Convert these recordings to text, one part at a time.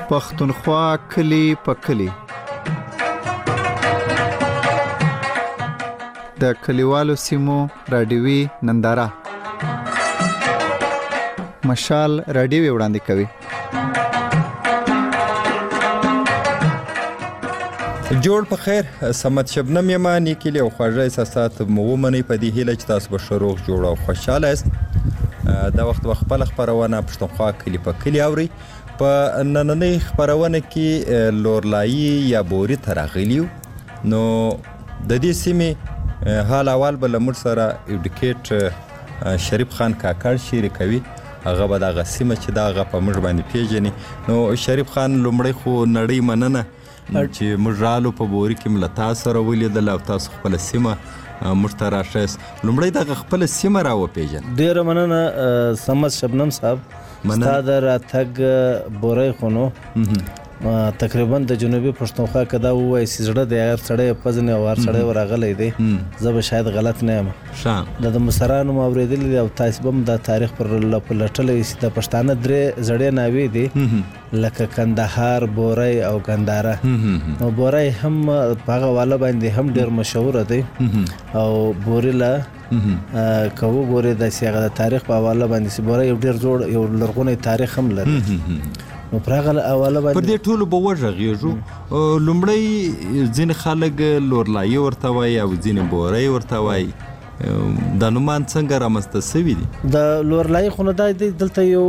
پښتونخوا کلی په کلی. د کلیوالو سیمو راډیوي ننداره مشال راډیوي وړاندې کوي. جوړ په خیر سمت شبنم یما نیکلی او خواږه احساسات مو ومنئ په دې هیله چې تاسو به ښه روغ جوړ او خوشحاله یاست. دا وخت به خپله خپرونه پښتونخوا کلي په کلي اورئ. په نننۍ خپرونه کې لورلایي یا بوري ته راغلي یو. نو د دې سیمې حال احوال به له موږ سره ایډوکیټ شریف خان کاکړ شریکوي. هغه به دغه سیمه چې دا هغه په موږ باندې پیژني. نو شریف خان لومړی خو نړۍ مننه چې موږ رالو په بوري کې مله تاسو سره ولیدل او تاسو خپله سیمه موږ ته راښیاست. لومړی دغه خپله سیمه راوپېژنه. ډېره مننه سمت شبنم صاحب. ستا د راتګ بوری خو نو تقریبا د جنوبي پښتونخوا که دا ووایي چې زړه دی هر سړی پزنې او هر سړی ورغلی دی زه به شاید غلط نه یم. د مشرانو مو اورېدلي دي او تاسې به هم د تاریخ پر پلټلی چې د پښتانه درې زړې ناوې دي لکه کندهار، بوری او ګنداره. نو بوری هم په هغه واله باندې هم ډېر مشهوره دی او بوري له که وګورې داسې هغه د تاریخ په حواله باندې چې بوری یو ډېر زوړ یو لرغونی تاریخ هم لري. نو پر هغه حواله باندې پر دې ټولو به وږغېږو. لومړی ځینې خلک لورلایي ورته وایي او ځینې بوری ورته وایي. دا نومان څنګه رامنځته سوي دي؟ د لورلایي خو نه دا دی دلته یو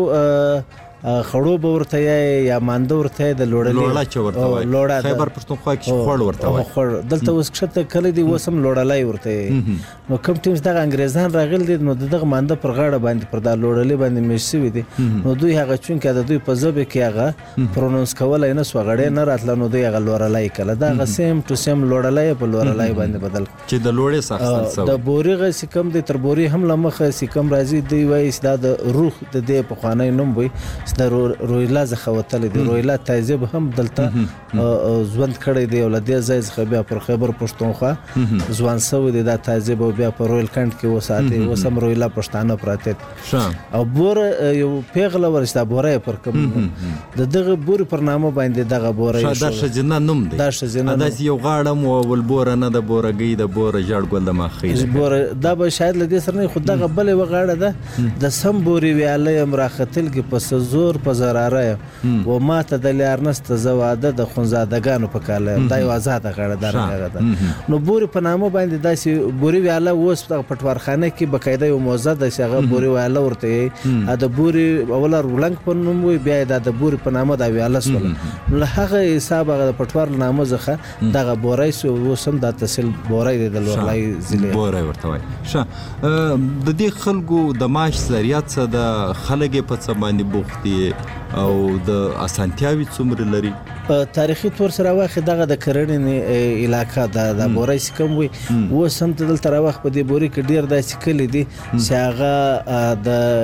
خړو به ورته یې یا مانده ورته یې د لوړه چې ورته وایي. خیبر پښتونخوا کې خوړ ورته وایي. خوړ دلته اوس کښته کلی دی اوس هم لوړلی ورته یې. نو کوم ټیم چې دغه انګریزان راغلي دي نو د دغه مانده پر غاړه باندې پر دا لوړلي باندې میشت سوي دي. نو دوی هغه چونکې د دوی په ژبه کې هغه پرونونس کولی نه سوه غړی نه راتله نو دوی هغه لورلی کله دا هغه سیم ټو سیم لوړلی په لورلی باندې بدل چې د لوړې څخه څه د بوري چې کوم دی تر بوري هم له مخه چې کوم راځي دوی وایي چې دا د روح د دې پخوانی نوم وي د رویلا څخه وتلی دی. رویلا تهذیب هم دلته ژوند کړی دی او له دې ځای څخه بیا پر خیبر پښتونخوا ځوان سوی دی دا تهذیب او بیا په رویل کنډ کې وساتي. اوس هم رویلا پښتانه پراته دي او بور یو پیغله ورشته دا بوری پر کوم د دغه بوري پر نامه باندې دغه بوری دا ښځینه نوم دی. دا ښځینه داسې یو غاړه مو ولبوره نه د بورګۍ د بوره ژړ ګل د ماخۍ دا به شاید له دې سره نه خو دغه بلې یوه غاړه ده د سم بوري ویاله یم راختلګي په زور په زراره یم و ما ته د لیار نسته زه واده د خونزادګانو په کاله یم. دا یو آزاده غاړه ده ده. نو بوري په نامه باندې داسې بوري ویاله اوس په پټوارخانه کې بقاعده یو موضوع ده چې هغه بوري ویاله ورته یي. د بوري اوله رولنګ په نوم وي بیا یې د بوري په نامه دا ویاله سوله. له هغه حساب هغه د پټوار له نامه څخه دغه بوری سو اوس هم دا تحصیل بوری دی د لورلایي ضلع بوری ورته وایي. ښه د دې خلکو د معاش ذریعه څه ده؟ خلک یې په څه باندې بوخت دي او د اسانتیاوې څومره لري؟ تاریخي طور سره راواخې دغه د کرنې علاقه د بوری چې کوم وي اوس هم ته دلته راواخ په دې بوري کې ډېر داسې کلي دي چې هغه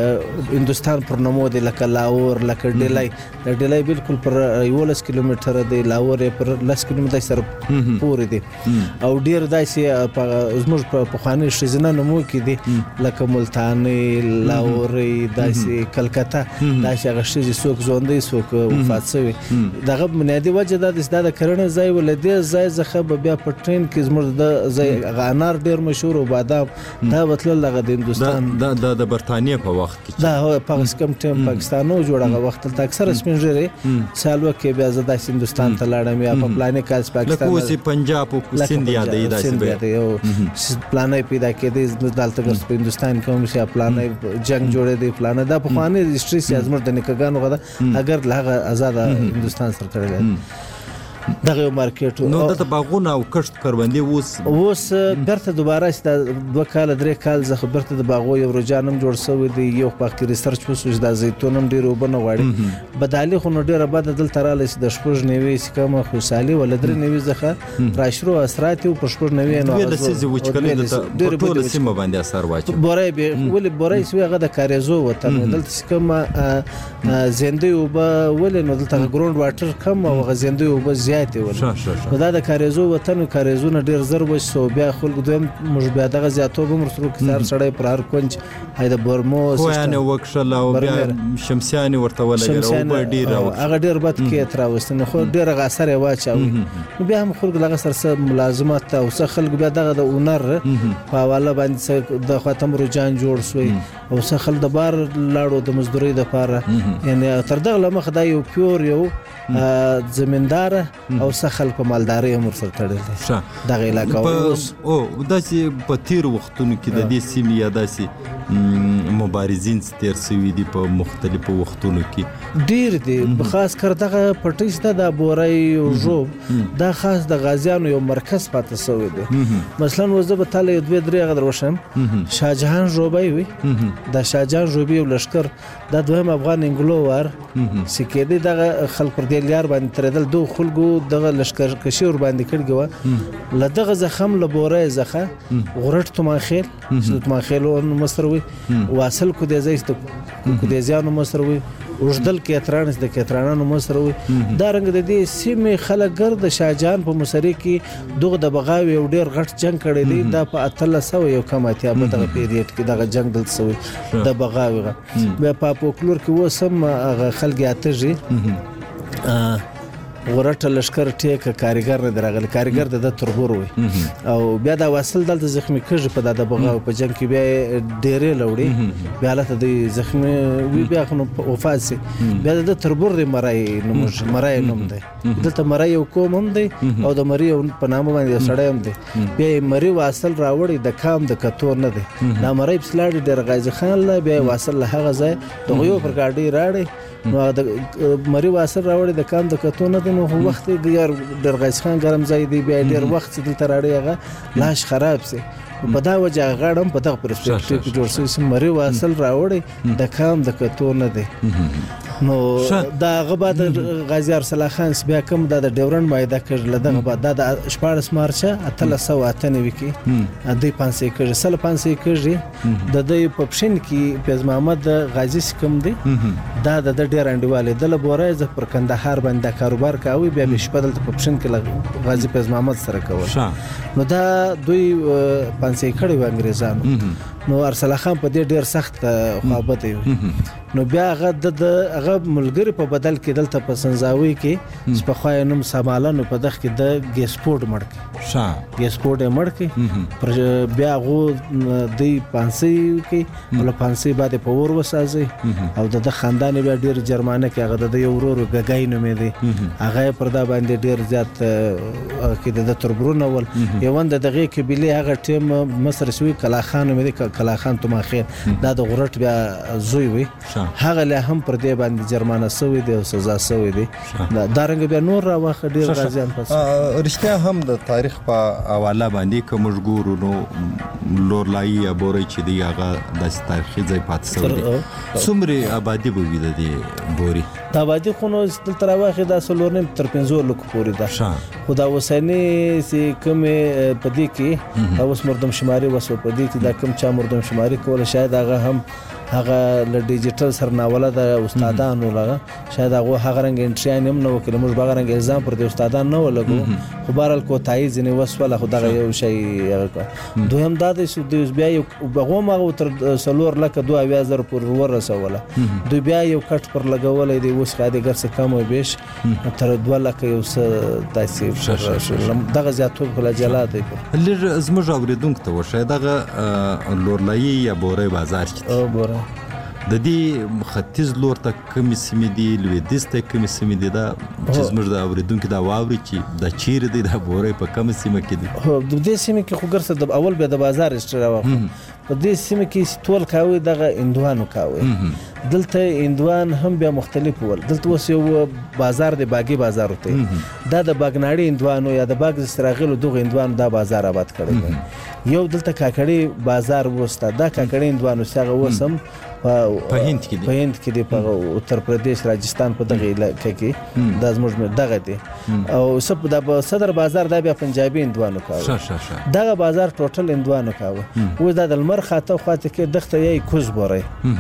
د هندوستان پر نومو دي لکه لاهور لکه ډیلی. د ډیلی بالکل پر 11 کیلومتره دی، لاهور یې پر 10 کیلومتره سره پورې دي او ډېر داسې زموږ په پخواني ښځینه نومو کې دي لکه ملتانۍ، لاهورۍ، داسې کلکته داسې هغه ښځې څوک ژوندی څوک وفات شوي. دغه بنیادي وجه دا چې دا د کرنې ځای و له دې ځای څخه به بیا په ټرین کې زموږ د ځای هغه انار ډېر مشهور او بادام دا به تلل هغه د هندوستان د برطانیې په وخت کې دا په کوم ټایم پاکستان نه جوړ هغه وخت دلته اکثره سپین ږیرې سالوه کې بیا زه داسې هندوستان ته لاړم یا په پلانې کال پاکستان لکه اوس پنجاب او سند یادوي داسې پلانې پیدا کېدی دلته ګرځ په هندوستان کې هم چې پلانې جنګ جوړې دی پلانې دا پخواني هسټري چې زموږ د نیکهګانو غده اگر له هغه آزاد هندوستان سره تړلی دغه یو مارکیټ نو دلته باغونه او کښت کروندې اوس بیرته دوباره چې 2 کال 3 کال څخه بیرته د باغو یو رجحان هم جوړ شوی دی. یو په کې ریسرچ وشو چې د زیتون هم ډېر اوبه نه غواړي. بدالي خو نو ډېره بده دلته راغلی چې د شپږ نوي چې کومه خوشحالي ولا 3 نوي څخه راشرو اثرات یو په شپږ نوي نو د سیزې وچکلي د ټوله سیمه باندې اثر واچوي. بوری ولې بوری چې هغه د کاریزو وطن دلته چې کومه زندې اوبه ولې نو دلته ګراوند واټر کم او هغه زندې اوبه زیات ول نو دا د کاریزو وطن کاریزونه ډیر زر وشو بیا خلک دویم موږ بیا دغه زیاتو به مرسرو کې سار سړی پر هر کونج هاي د برمو سیستم خو وکشل او بیا شمسیان ورته ولګره او ډیر هغه ډیر بد کې تراوستنه خو ډیر غاثر واچاوي نو بیا هم خلک لغه سره ملازمت او څه خلک بیا دغه د اونر په حواله باندې د خاتم رجان جوړ شوی او څه خلک د بار لاړو د مزدوري د پاره یعنی تر دغه لمخ دا یو پیور یو زمیندار او څه خلک په مالداري هم سره تړل دغه علاقې او داسې په تیر وختونو کې د دې سیمې یا داسې مبارزین تیر سوي دي په مختلفو وختونو کې ډیر دي خاص کر دغه پټیسته د بورای او جوب دا خاص د غازیانو یو مرکز پاتې سوی دی مثلا وزه به تعالی دوه درې غدر وشم شاهجهان جوبای وي د شاهجهان جوبي او لشکر د دویم افغان انګلو وار سکیدي دغه خلک پر دې لیار باندې تردل دو خلکو دغه لشکر کشي ور باندې کړګو لدغه زخم لبورای زخه غرټ تماخیل مصروي واصل کو دې زیست کو دې ځانو مصروي وجدل کې اترانس د کترانانو مصروي دا رنګ د دې سیمه خلک ګرد شاهجهان په مصری کې دغه د بغاوي او ډیر غټ جنگ کړی دی دا په 1300 یو کماتیا په دغه پیریډ کې دغه جنگ دل سوی د بغاوي بیا په پوکلور کې وسم خلک اتجی غورټ لشکر ټیک کاریګر نه درغلی کاریګر د تربور وي او بیا دا واصل دلته زخمی کېږي په د بغاو په جنگ کې بیا ډېرې لوړي بیا له د زخمی وی بیا خو وفات سي بیا د تربور د مرای نوم دی دلته مرای یو کوم هم دی او د مری په نامه باندې سړی هم دی بیا مری واصل راوړي د کام د کتور نه دی دا مرای پسلاړي ډېر غازی خان له بیا واصل له هغه ځای دغه یو پر گاډي راړي نو د مری واصل راوړي د کام د کتور نه دی نو وخت ډیر غازی خان ګرم ځای دی بیا ډیر وخت دلته راړي هغه لاش خراب سي په دا وجه غاړم په دغه پرسپیکټیو کې جوړ شوی مری واصل راوړي د کام د کتور نه دی نو دا غبا د غازی ارسل خان بیا کوم د ډیورن مایده کړل دغه بعد د 14 مارچ 1398 کې د 500 کړي سل 500 کړي د پپشن کې پیز محمد غازی کوم دی دا د ډیر انډیواله د لبورای ز پر کندهار باندې کاروبار کاوه بیا بشپدل پپشن کې غازی پیز محمد سره کول نو دا دوی 500 کړي و انګريزانو نو ارسل خان په دې ډیر سخت خوابت وي نو بیا هغه د هغه ملګری په بدل کې دلته په سنځاوي کې سپخوای نوم سمالانو په دغه کې د ګیسپورټ مړکی ګیسپورټ مړکی پر بیا غو د 500 کې ول 500 بعد په ور وسازي او د خاندان بیا ډیر جرمانه کې هغه د یو ورور غګای نومې دی هغه پر دا باندې ډیر زیات کې د تربرونه ول یوند دغه کې بلی هغه ټیم مصر شوی کلاخان مې کلاخان تماخیر دا د غرټ بیا زوی وي هغه له هم پر دې باندې جرمانه سوی دی او سزا سوی دی دا رنګ بیا نور راوخه ډیر غازیان پس رښتیا هم د تاریخ په حواله باندې کوم ګورو نو لورلای یا بوري چې دی هغه د تاریخي ځای پاتې سوی دی څومره آبادی به وي د بوري دا آبادی خو نو تل تراوخه د سلورنم تر 15 لک پورې ده خدا وسنی سي کوم پدې کې اوس مردم شماري وسو پدې کې دا کوم چا مردم شماري کول شاید هغه هم هغه ل ډیجیټل سرناوله د استادانو لغه شاید هغه رنګ انټریان هم نو کله موږ هغه رنګ الزام پر د استادان نه ولګو خو بهرال کو تایید نه وسوله خدای یو شی دویم دا د بیا یو بغوم هغه تر سلور لکه 2000 پر ور رسوله دوی بیا یو کټ پر لګولې دی اوس خاطر ګرځه کم او بیش تر 2 لکه یو څه داسې دغه زیاتو کله جلا دی لږ زموږ اوریدونکو ته وشه دغه لورلای یا بورې بازار کې د دې ختیځ لور ته کوم سیمې دي لویدیځ ته کوم سیمې دي دا چې زموږ د اوریدونکو دا واوري چې د چیر دی د بورې په کوم سیمه کې دي د دې سیمه کې خو ګرځه د اول به د بازار استرا واخ په دې سیمه کې ټول کاوي دغه اندوانو کاوي دلته اندوان هم بیا مختلف ول دلته وس یو بازار د باغي بازار وته دا د باغناړي اندوانو یا د باغ استراغلو دغه اندوانو دا بازار آباد کړی یو دلته کاکړي بازار وسته دا کاکړي اندوانو څنګه وسم په هند کې دی په اتر پردیش راجستان په دغه علاقې کې د زموږ دغه دی او سب د صدر بازار دا بیا پنجابي اندوانو کاوه دغه بازار ټوټل اندوانو کاوه و دا د لمر خاطه خاطه کې دغه یې کوز بوري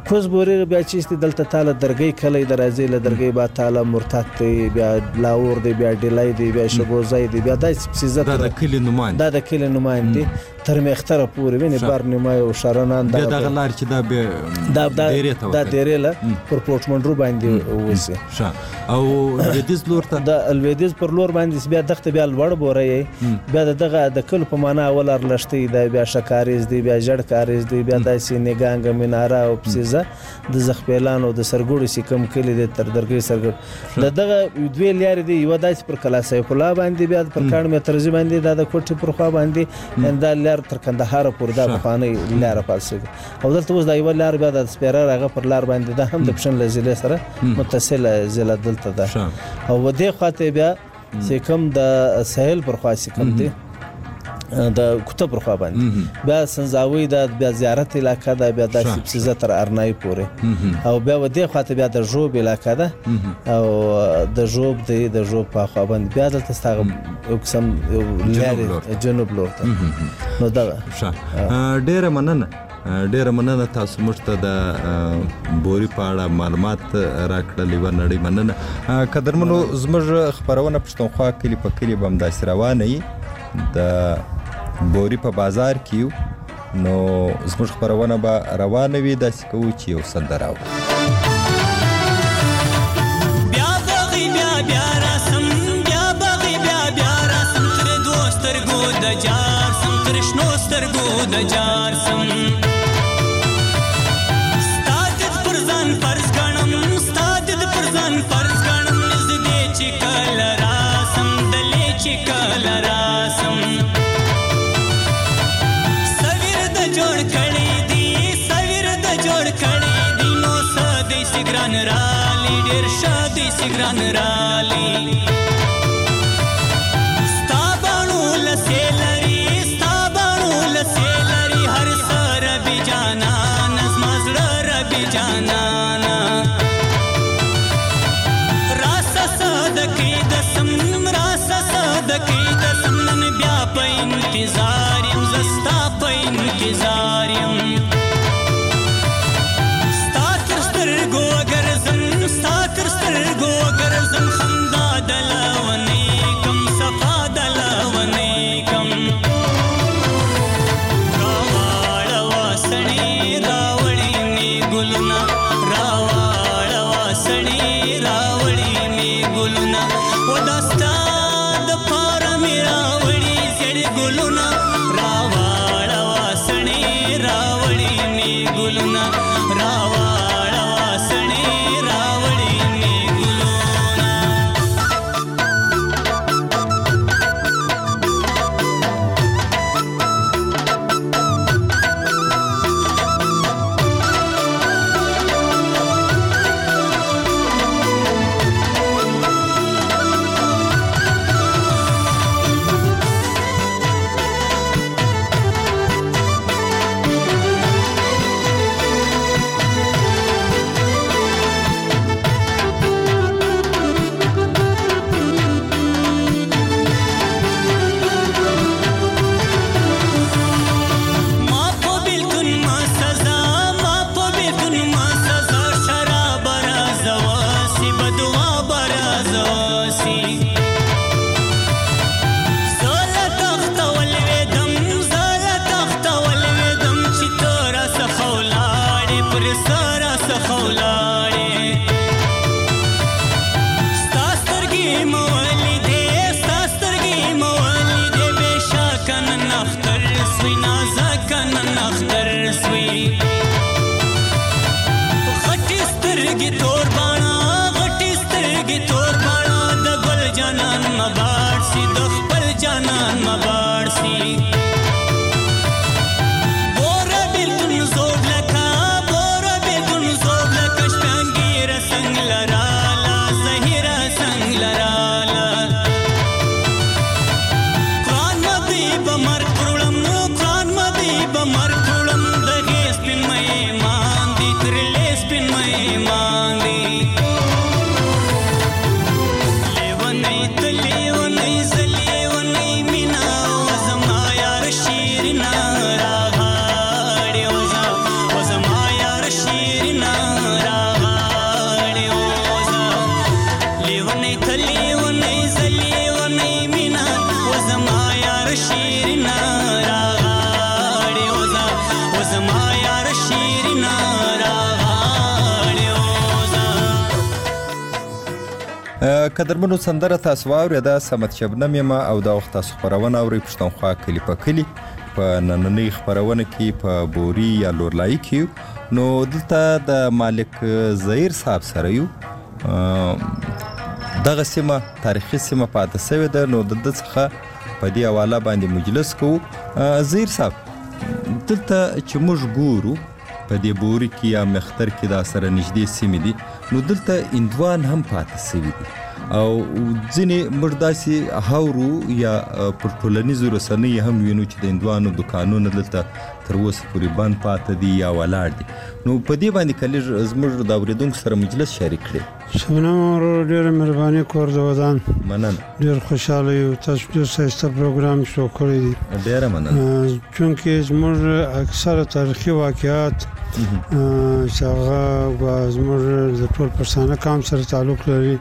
کوز بوري بیا چې دلته تعالی درګي کلی درازي له درګي با تعالی مرتد دی بیا لاور دی بیا ډلای دی بیا شبوزای دی بیا دای سیزه دا د کلی نمائند دا د کلی نمائند دی تر مختره پورې ویني بار نیمای او شرنان دا د غلار چې دا به دا ډیرله پر پورټمنډرو باندې وځي او لویدیز لور ته د الویدیز پر لور باندې بیا دغه بیا لوړ بوري بیا دغه د کل په معنا اول ارلشتي دا بیا شکاریز دی بیا جړ کاریز دی بیا د سینګانګ مناره او پسیزه د زخپیلان او د سرګوړي سکم کلی د تر درګي سرګ دغه دوی لاري دی یو داس پر کلاسه په باندې بیا پر کاڼ مترزي باندې د کوټي پر خوا باندې انده لار تر کندهار پورې دا بخانه لار پاسه او دلته اوس دا یو لار بیا د سپیرر هغه پر لار باندې دا هم د پښن لزله سره متصله زله دلته ده او ودې خواته بیا سکم د ساحل پر خوا سکم دی د کوته پر خوا باندې بیا سنځاوي د بیا زیارت علاقہ دا بیا د سبسیزه تر ارنای پورې او بیا ودې خواته بیا د جوب علاقہ ده او د جوب په خوا باندې بیا دلته ستغه قسم لاري جنوب لورته نو دا ډیره مننه تاسو موږ ته د بوري په اړه معلومات راکړلې و نړۍ مننه قدرمنو زموږ خبرونه پښتونخوا کلی په کلی به همداسې روانه وي د بوري په بازار کې نو زموږ خبرونه به روانه وي داسې کوو چې یو سندره بیا راسم بیا بغي بیا راسم تر دوسترګو د جار سم تر شنو سترګو د جار سم ستاد پر ځان فرض غنم ستاد پر ځان فرض غنم زدې چې کله راسم دلې چې کله راسم سویر د جوړ کړي دي سویر د جوړ کړي دي نو ساده سګران رالي ډېر شاده سګران رالي ستابانو لسیلری هر سر بی جانا نظم زړه ربي جانانا راسه صدقې د سم راسه صدقې د سم نن بیا په انتظار يم زستا په انتظار يم ستا تر سترګو اگر زم خندا دلونی کم صفا دلونی کم لیونی زلیونی مینا قدرمنو سندره تاسو واورېده صمد شبنم یم او دا وخت تاسو خپرونه اورئ پښتونخوا کلي په کلي په نننۍ خپرونه کې په بوري یا لورلایي کې نو دلته د مالک ظهیر صاحب سره یو دغه سیمه تاریخي سیمه پاتې سوې ده نو د ده څخه په دې حواله باندې مجلس کوو ظهیر صاحب دلته چې موږ ګورو په دې بوري کې یا مختر کې دا سره نږدې سیمې دي نو دلته هندوان هم پاتې سوي دي او ځینې موږ داسې هاورو یا پر ټولنیزو رسنیو هم وینو چې د هندوانو دوکانونه دلته تر اوسه پورې بند پاته دي یا ولاړ دي نو په دې باندې که لږ زموږ د اورېدونکو سره مجلس شریک کړئ شبنم ورور ډېره مهرباني کور د ودان مننه ډېر خوشحاله یو تاسو ډېر ښایسته پروګرام شروع کړی دی ډېره مننه چونکې زموږ اکثره تاریخي واقعات چې هغه زموږ د ټول پښتانه قام سره تعلق لري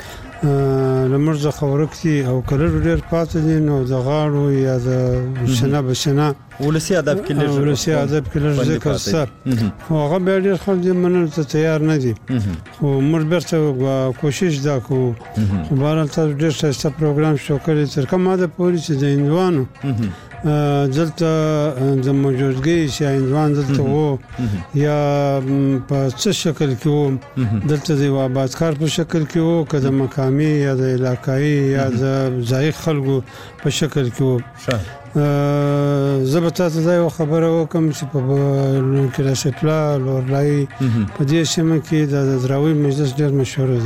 لمر څخه ورک دي او کله ډېر پاتې دي نو د غاړو یا د شنه بشنه ولسي ادب کې لږ ذکر شته خو هغه بیا ډېر خلک دې منلو ته تیار نه دي خو موږ بیرته کوشش دا کوو خو بهرحال تاسو ډېر ښایسته پروګرام شروع کړی تر کومه حده پورې چې د هندوانو دلته د موجودګۍ چې هندوان دلته وو یا په څه شکل کې وو دلته د یو آبادکار په شکل کې وو که د مقامي یا د علاقایي یا د ځایي خلکو په شکل کې وو زه به تاسو ته یو خبره وکړم چې په کلاسپلا لورلایي په دې سیمه کې د دراوي مجلس ډېر مشهور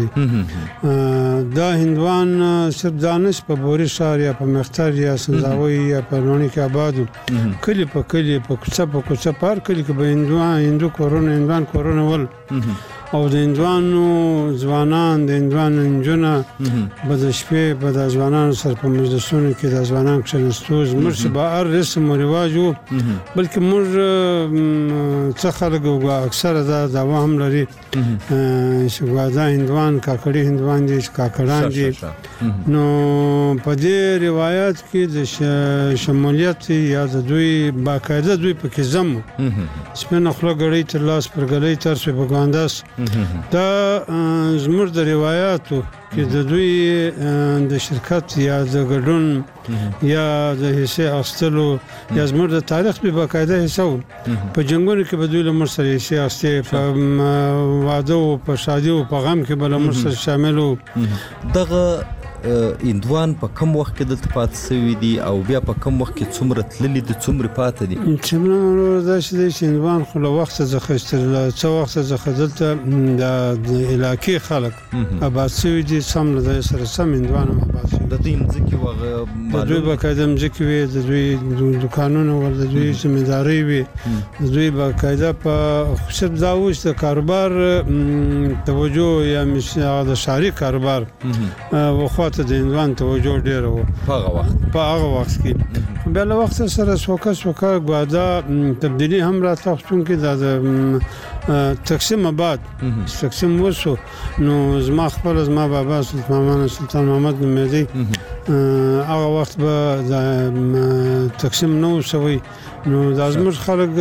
دی دا هندوان صرف دا نه چې په بوري ښار یا په مختر یا سنځاوي یا په لوڼي کې آباد کلي په کلي په کوڅه په هر کلي کې به هندو کورونه هندوان کورونه ول او د هندوانو ځوانان د هندوانو نجونه به د شپې به د ځوانانو سره په مجلسونو کې د ځوانان کښېنستو زموږ چې به هر رسم و رواج وو بلکې موږ څه خلک اکثره دا دعوا هم لري چې دا هندوان کاکړي هندوان دي چې کاکړان دي نو په دې روایت کې د شمولیت یا د دوی باقاعده دوی پکې ضم سپینه خوله ګړۍ تر لاس پر ګلۍ تر سوی په ګانداس دا زموږ د روایاتو کې د دوی د شرکت یا د ګډون یا د حصې اخیستلو یا زموږ د تاریخ به باقاعده حصه وو په جنګونو کې به دوی له موږ سره حصې اخیستې په واده او په شادي او په غم کې به له موږ سره شامل وو دغه هندوان په کم وخت کې دلته پاتې سوي دي او بیا په کم وخت کې څومره تللي دي څومره پاتې دي چې داسې دی چې هندوان خو له وخته څخه ایستل څه وخته څخه دلته د علاقې خلک آباد سوي دي سم له دې سره سم هندوان هم آباد سوي د دوی مځکې وغه د دوی باقاعده مځکې وي د دوی دوکانونه ول د دوی ذمهداري وي د دوی باقاعده په صرف دا و چې د کاروبار توجه یا د ښاري کاروبار وخوا ته د هندوان توجه ډېره وه په هغه وخت کې بیا له وخت سره سوکه ګواده تبدیلي هم راته چونکې دا د تقسیم آباد تقسیم وسو نو زما بابا سلطان محمد نومیدی هغه وخت به د تقسیم نه وسوی نو دا زموږ خلک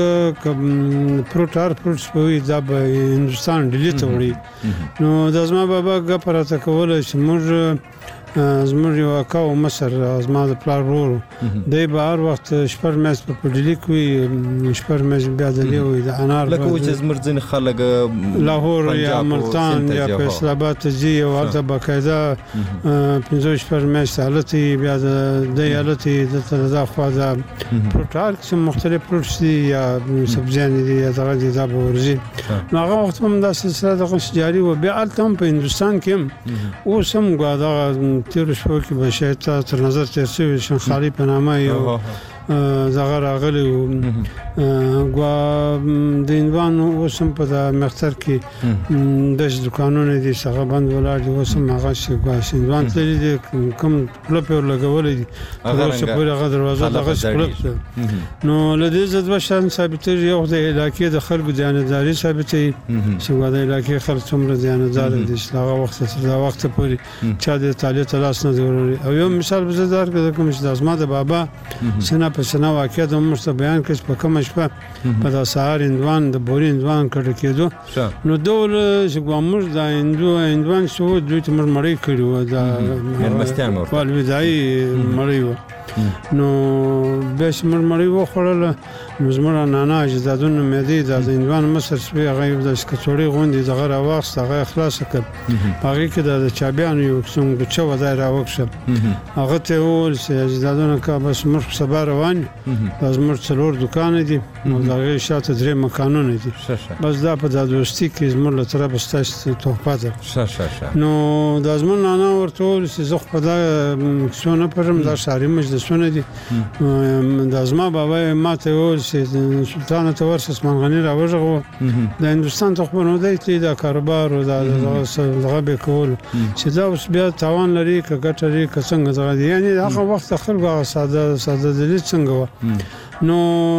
پروټ سپوي دا به هندوستان ډیلي ته وړي نو دا زما بابا ګپ راته کولی چې موږ زموږ یو اکا و مصر زما د پلار ورور دی به هر وخت شپږ میاشتې په ډیلي کې وي شپږ میاشتې بیا دلې وي د انار لکه چې زموږ ځینې خلک لاهور یا ملتان یا فیصل آباد ته ځي او هلته باقاعده پنځه شپږ میاشتې هلته وي بیا د دی هلته وي دلته د دا خوا د پروټ هر قسم مختلف پروټس دي یا سبزیانې دي یا دغه دي دا به ورځي نو هغه وخت هم دا سلسله دغه جاري وه بیا هلته هم په هندوستان کې هم اوس هم دغه تیرو شپو کې به شاید تر نظر تیر شوي شنخالي په نامه یو دغه راغلی و د هندوانو اوس هم په د مختر کې داسې دوکانونه دي چې هغه بند ولاړ دي اوس هم هغه چې هندوان تللي دي کوم کلپ یې ورلګولی دي تر اوسه پورې هغه دروازه دغسې کلپ ده نو له دې څه دوه شیان ثابتېږي یو د علاقې د خلکو دیانتداري ثابتوي چې د علاقې خلک څومره دیانتداره دي چې هغه وخت تر دا وخته پورې چا د طالع ته لاس نه دی وړلی او یو مثال به زه درکړم چې دا زما د بابا سینا ناپسنده واقعه د موږ ته بیان کړي په کومه شپه په د سهار هندوان د بوري هندوان کډه کېدو نو ډول چې موږ د هندوان شو دوی ته مړی کړي و د مېلمستیان ورته والوداعي مړی و نو به شمر مړی وخوړل نو زموږ نانا اجدادونو مې دی د هندوان مصر سپي هغه د کڅوړې غوندې دغه راواخست هغه خلاص کړ هغې کې د چابیانو یو قسم ګچه وه دی راوکښل هغه ته یې وویل چې اجدادونه که بس موږ سبا روان یو دا زموږ 4 دوکانه دي او د هغې شاته 3 مکانونه دي بس دا په دا دوستي کې زموږ له طرفه ستاسو تحفه ده نو دا زموږ نانا ورته وویل چې زه خو په دا کیسو نه پوهېږم دا ښاري مجلسونه دي دا زما بابا یې ما ته وویل چې سلطان ته ورشه عثمان غني راوغږوه د هندوستان ته خو به نو دی تلي دا کاروبار او دغه به یې کولو چې دا اوس بیا تاوان لري که ګټه لري که څنګه دغه دي یعنې هغه وخت د خلکو هغه ساده دلي څنګه وه نو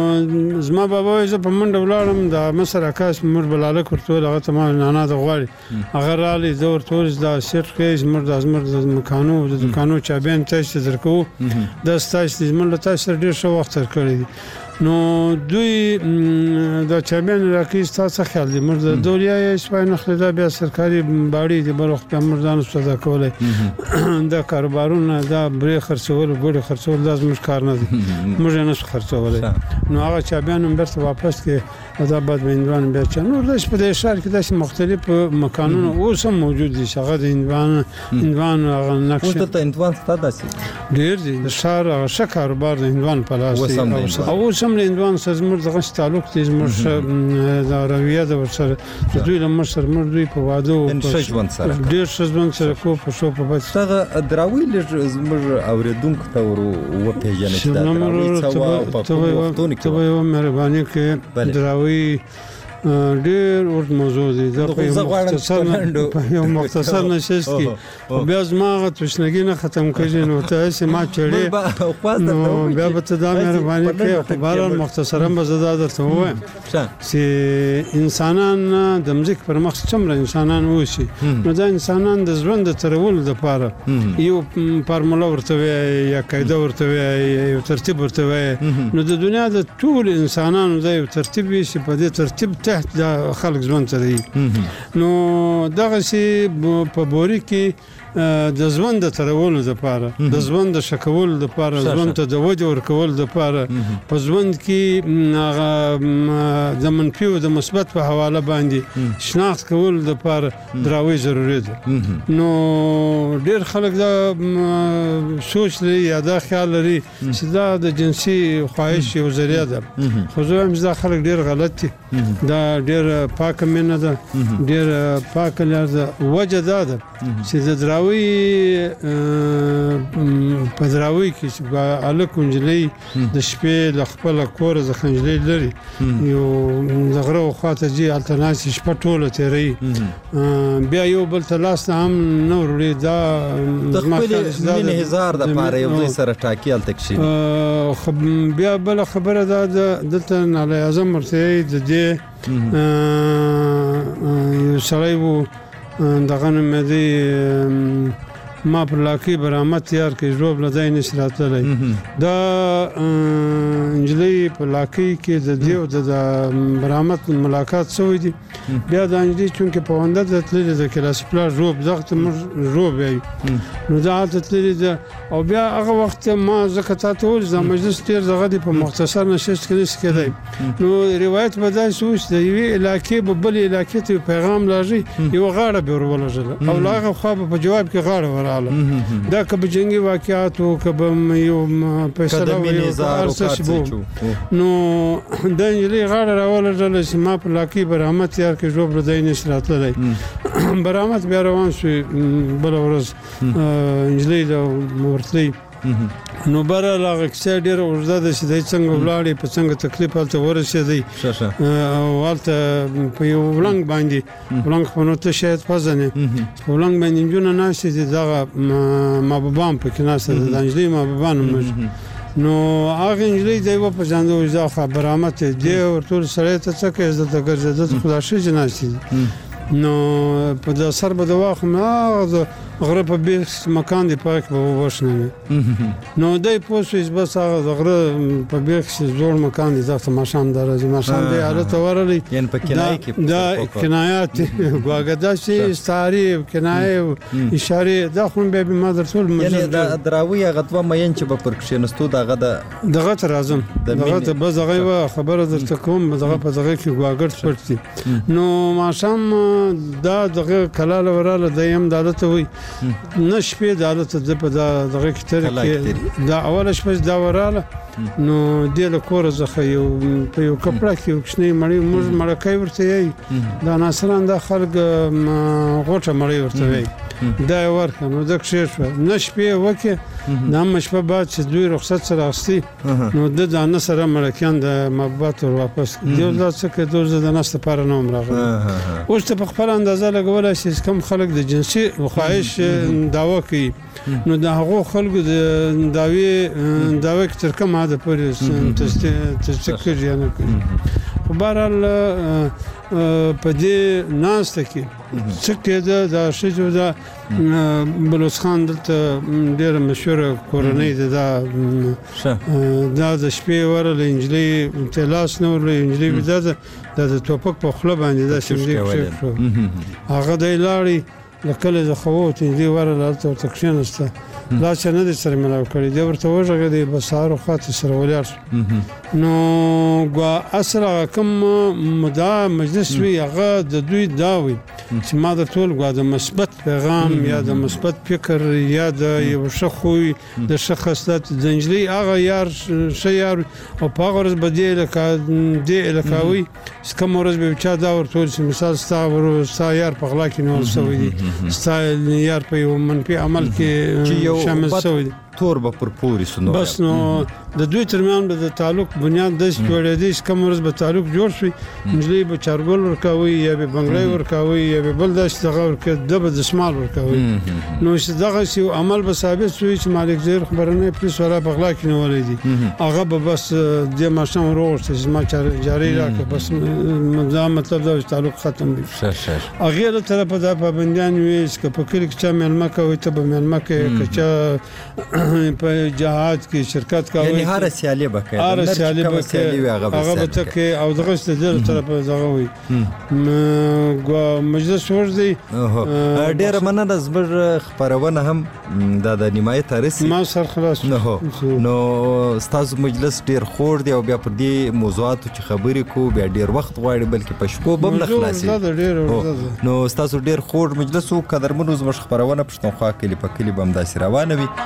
زما بابا وایي زه په منډه ولاړم د مصر عکاس مور بلالک ورته وویل هغه ته ما نانا د غواړي هغه راغلی زه ورته وویل دا سیټ ښیي زموږ د مکانو د دوکانو چابیان تاسو ته درکوو دا ستاسو دي زموږ له تاسو سره ډېر ښه وخت تېر کړی دی نو دوی د چابیان راکوي ستا څه خیال دی موږ د دولیا یې شپای نخلې دا بیا سرکاري باړې دي بل وخت بیا موږ دا نشو ادا کولی دا کاروبارونه دا برې خرڅول ګوډې خرڅول دا زموږ کار نه دی موږ یې نشو خرڅولی نو هغه چابیان هم بیرته واپس کړې دا بعد به هندوان بیا چا نور داسې په دې ښار کې داسې مختلف مکانونه اوس هم موجود دي چې هغه د هندوان هغه نقش اوس دلته هندوان ستا داسې ډېر دي د ښار هغه ښه کاروبار د هندوان په لاس دی اوس هم له هندوان سره زموږ دغه تعلق دی زموږ د رویه د ورسره د دوی له موږ سره موږ دوی په واده ښه ژوند سره ډېر ښه ژوند سره کو په شو په بچ دغه دراوی لږ زموږ اورېدونکو ته وپېژنئ چې دا دراوی څه وه او په کومو وختونو کې ته به یوه مهرباني کوې دراوی ډېر اوږد موضوع دی دا په یو مختصر نشست کې بیا زما هغه تشنګي نه ختم کېږي نو ته هسې ما چړې نو بیا به ته دا مهرباني کوې خو بهرحال مختصرا به زه دا درته ووایم چې انسانان د مځکې پر مخ څومره انسانان اوسي نو دا انسانان د ژوند د تېرولو دپاره یو فارموله ورته وایي یا قاعده ورته وایي یو ترتیب ورته وایي نو د دنیا د ټولو انسانانو دا یو ترتیب وي چې په دې ترتیب تحت دا خلق ژوند سره نو دغسې په بوري کې د ژوند د ترولو دپاره د ژوند د ښه کولو دپاره ژوند ته د ودې ورکولو دپاره په ژوند کې هغه د منفي او د مثبت په حواله باندې شناخت کولو دپاره دراوی ضروري ده نو ډېر خلک دا سوچ لري یا دا خیال لري چې دا د جنسي خواهش یو ذریعه ده خو زه وایم چې دا خلک ډېر غلط دي دا ډېر پاکه مینه ده ډېر پاکه لار ده وجه دا ده چې د دراوی په دراوی کې چې هلک او نجلۍ د شپې له خپله کوره څخه نجلۍ لري یو د غره خواته ځي هلته ناستې شپه ټوله تېروي بیا یو بل ته لاس نه هم نه وروړي دا د خپلې مینې اظهار دپاره یو ځای سره ټاکي هلته کښېني بیا بله خبره دا ده دلته نالي اعظم ورته د دې یو سړی و دغه نوم یې دی ما پر لاکۍ برآمد تیار کړي ژوب له ځای نشي راتللی دا نجلۍ په لاکۍ کې د دې او د برآمد ملاقات شوی دی بیا دا نجلۍ چونکې پونده ده تللې ده کلاسي پلار ژوب دغه ته موږ ژوب وایو نو دا هلته تللې ده او بیا هغه وخت ما ځکه تا ته وویل دا مجلس ډېر دغه دی په مختصر نشست کې نشي کېدی نو روایت به داسې اوس د یوې علاقې به بلې علاقې ته یو پیغام لاږي یوه غاړه به ور ولږله او له هغه خوا به په جواب کې غاړه ورغله دا که به جنګي واقعات و که به یو فیصله و یو هر څه چې به نو دا نجلۍ غاړه راولږله چې ما په لاکۍ برآمد تیار کړي ژوب له ځای نشي راتللی برآمد بیا روان شوې بله ورځ نجلۍ له ورتلۍ نو بهرحال هغه کیسه ډېره اوږده ده چې دی څنګه ولاړې په څنګه تکلیف هلته ورسېدی او هلته په یو ولنګ باندې ولنګ خو نو ته شاید پزنې په ولنګ باندې نجونه ناستې دي دغه مابوبان پکې ناسته ده د نجلۍ مابوبان موږ نو هغه نجلۍ دی وپېژانده وایي دا خو برآمد دی ورته وویل سړی ته څه کوې زه دلته ګرځېده ته خو دا ښځې ناستې دي نو په د سر به د واخم هغه غره په بیخ مکان دی پاک به وښنه نو دای پوسوي بس هغه د غره په بیخ زوړ مکان دی ځکه ماشام درځي ماشام دی حالت ورلی یعنی په کنایه کې دا کنایات غواګدا شي استعاری کنایه اشاره دا خو به ما درسول یعنی دا دراوی غتوه مین چې په پرکشنستو دغه دغه تر اعظم دغه ته بس هغه خبره درته کوم دغه په دغه کې غواګړ پړتي نو ماشام دا دغه کلاله وراله دیم دالته وي نشپې دالته د په دغه کې تر کې دا اوله شپه دا وراله نو د کور زخه یو په یو کپړه کې وښنی مړی مړکای ورته یي دا ناصران د خلک غوټه مړی ورته وي دا ورکه نو د کښې شو نشپې وکه دا مشپه بعد چې دوی رخصت سره اخستي نو د ځان سره مړکیان د مبات ور واپس دیو دا څه کې دوز د نست لپاره نوم راغلی اوس ته په خپل اندازه لګولای شي کم خلک د جنسي خواهش داوا کوي نو د هغو خلکو د داوی تر کوم حد پورې تذکر یا نه کوي خو بهرحال په دې ناسته کې څه کېده دا ښځو دا بلوچ خان دلته ډېره مشهوره کورنۍ ده دا د شپې ورله نجلۍ ته لاس نه ورله نجلۍ دا د ټوپک په خوله باندې دا شمډې هغه دی لاړې له کله د خووت نجلۍ ورله هلته ورته کښېنسته لا چې نه دې سره ملاو کړي دی ورته وغږېدی بس سهار وخت سره ولاړ شو نو اصل هغه کوم دا مجلس وي هغه د دوی دا وي چې ما د ټول د مثبت پیغام یا د مثبت فکر یا د یو ښه خوی د ښه خصلت د نجلۍ هغه یار ښه یار او په هغه ورځ به دې الکاوي کوم ورځ به چا دا ورته چې مثال ستا یار په غلا کې نیول شوی دی ستا یار په یو منفي عمل کې شامل شوی دی تور به پر پوري سنو بس نو د دوی ترمیان به د تعلق بنیاد د جوړېدی چې کوم ورځ به تعلق جوړ شي نجلۍ به چارګل ورکاوي یا به بنگلای ورکاوي یا به بل داس دغه ورکه د به دسمال ورکاوي نو چې دغه سی عمل به ثابت شوی چې مالک زیر خبرنه پولیس ولا بغلا کې نه ولېدي هغه به بس د ماشوم وروسته چې ما جاری راکړه بس دا مطلب دا تعلق ختم دی هغه له طرفه د پابندیان وي چې په کلی کې چې ملما کوي ته به ملما کې کچا په جهاد کې شرکت کوي یعنی هر سیالي بکې هر سیالي بکې هغه به تکي او دغه ست د طرف زغه وي مجلس ورځي ډېر مننه زبر خبرونه هم د نیمایي ترسي ما سر خلاص نو استاد مجلس ډېر خور دی او بیا پر دې موضوعاتو چې خبرې کو بیا ډېر وخت غواړي بلکې په شپو بم نه خلاصي نو استاد ډېر خور مجلس او قدرمنو زموږ خبرونه پښتونخوا کلی په کلی بم داسې روانه وي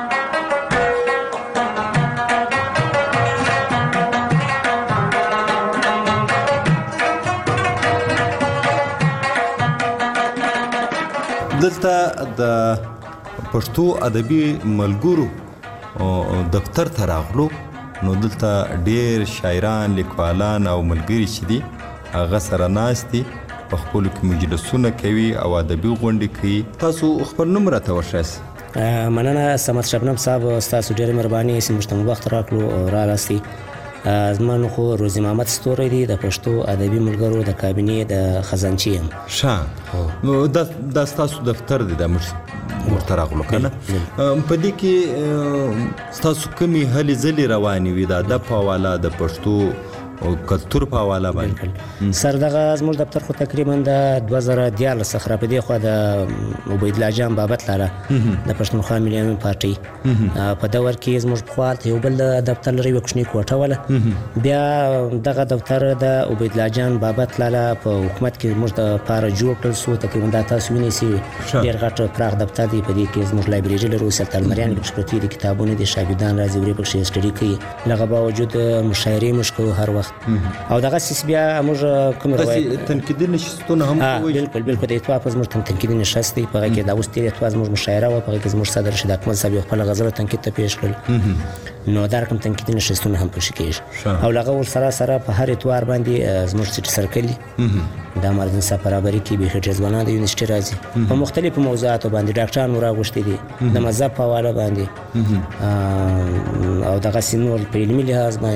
دلته د پښتو ادبي ملګرو دفتر ته راغلو نو دلته ډېر شاعران لیکوالان او ملګري چې دي هغه سره ناست دي په خپلو کې مجلسونه کوي او ادبي غونډې کوي تاسو خپل نوم راته وښایاست مننه صمد شبنم صاحب ستاسو ډېره مهرباني چې موږ ته وخت راکړو رالاستئ زما نو خو روزي محمد ستوری دی د پښتو ادبي ملګرو د کابینې د خزانچي یم ښه نو دا ستاسو دفتر دی دا ورته راغلو که نه په دې کې ستاسو کومې هلې ځلې روانې وي د ادب په حواله د پښتو او کلتور په حواله باندې سر دغه زموږ دفتر خو تقریبا د 2014 څخه را په دې خوا د عبید الله جان بابت لاله د پښتونخوا ملي عمومي پارټۍ په دور کې زموږ پخوا یو بل دفتر لري یوه کوچنۍ کوټه وله بیا دغه دفتر د عبید الله جان بابت لاله په حکومت کې زموږ دپاره جوړ کړل سو تقریبا دا تاسو وینئ چې ډېر غټ پراخ دفتر دی په دې کې زموږ لایبرري لرو سلطان المریان پکښې پرتې دي کتابونه دي شاګردان راځي ورې پکښې سټډي کوي له هغه باوجود مشاعرې موږ کوو هر وخت او دغه سیس بیا موږ کوم روایت تنقیدي نشستونه هم کوي بالکل د اتفاق زموږ تنقیدي نشست دی په هغه کې د اوس تېر اتفاق زموږ مشاعره وه په هغه کې زموږ صدر رشید اکمل صاحب یو خپل غزل تنقید ته پیش کړل نو دا رقم تنقیدي نشستونه هم پکښې کېږي او له هغه ورسره سره په هر اتوار باندې زموږ سټي سرکل دي د مردن صاحب برابري کې بیخي ډېر ځوانان د یونیورسټي راځي په مختلفو موضوعاتو باندې ډاکټران مو راغوښتي دي د مذهب په حواله باندې او دغسې نور په علمي لحاظ باندې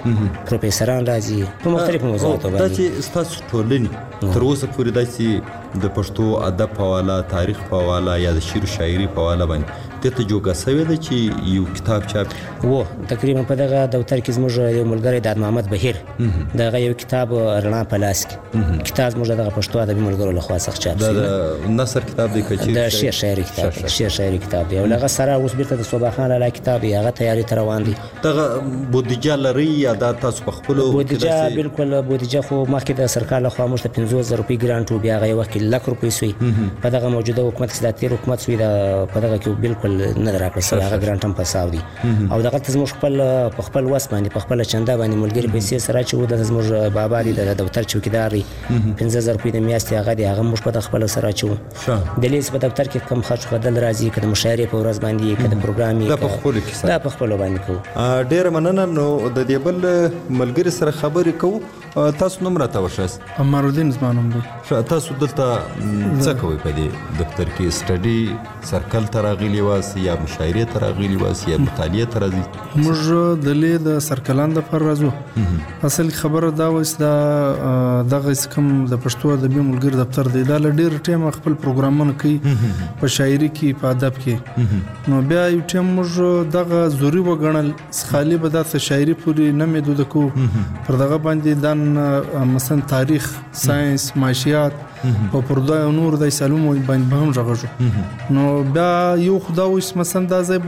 پروفیسوران راځي په مختلفو موضوعاتو دا باندې. چې ستاسو ټولنې تر اوسه پورې داسې د پښتو ادب په حواله، تاریخ په حواله یا د شعر و شاعري په حواله باندې دې ته جوګه سوې ده چې یو کتاب چاپ و تقریبا په دغه دفتر کې زموږ یو ملګری د محمد بهیر دغه یو کتاب رڼا په لاس کې کتاب زموږ دغه پښتو ادبي ملګرو لخوا څخه چاپ شوی د نثر کتاب دی که د شعر شاعري کتاب شعر شاعري کتاب دی او هغه سره اوس بیرته د صبح خان لاله کتاب دی هغه تیاری ته روان دی. دغه بودیجه لري یا دا تاسو په خپلو بودیجه بالکل بودیجه خو مخکې د سرکار لخوا موږ ته 50,000 روپۍ ګرانټ و بیا هغه یو وخت لک روپۍ سوی په دغه موجوده حکومت کې د تیر حکومت سوی د په دغه کې بالکل نه راکړل سوی هغه ګرانټ هم پساو دی او دغه ته زموږ خپل وس باندې په خپل چنده باندې ملګری پیسې سره چې و د زموږ بابا دی د دفتر چوکیدار 15,000 روپۍ د میاشتې هغه دی هغه موږ په خپل سره چو د لیس په دفتر کې کم خرج بدل راځي کله مشاعره په ورځ باندې کله پروګرامي دا په خپل کې دا په خپل باندې کو. ډېر مننه. نو د دې بل ملګری سره خبرې کوو. تاسو نوم راته وښایاست. عمرالدین زما نوم دی. تاسو دلته څه کوئ په دې دفتر کې؟ سټډي سرکل ته راغلي واست یا مشاعرې ته راغلي واست یا مطالعې ته راځئ؟ موږ دلې د سرکلان دپاره راځو. اصل خبره دا وه چې دغه کوم د پښتو ادبي ملګري دفتر دی دا له ډېر ټیمه خپل پروګرامونه کوي په شاعري کې په ادب کې. نو بیا یو ټیم موږ دغه ضروري وګڼل خالي به دا شاعري پورې نه محدوده کوو پر دغه باندې دا مثلا تاریخ، ساینس، معاشیات او پردا او نور د سالوم باندې به هم راغږو. نو بیا یو خدا اوس مثلا دا ځای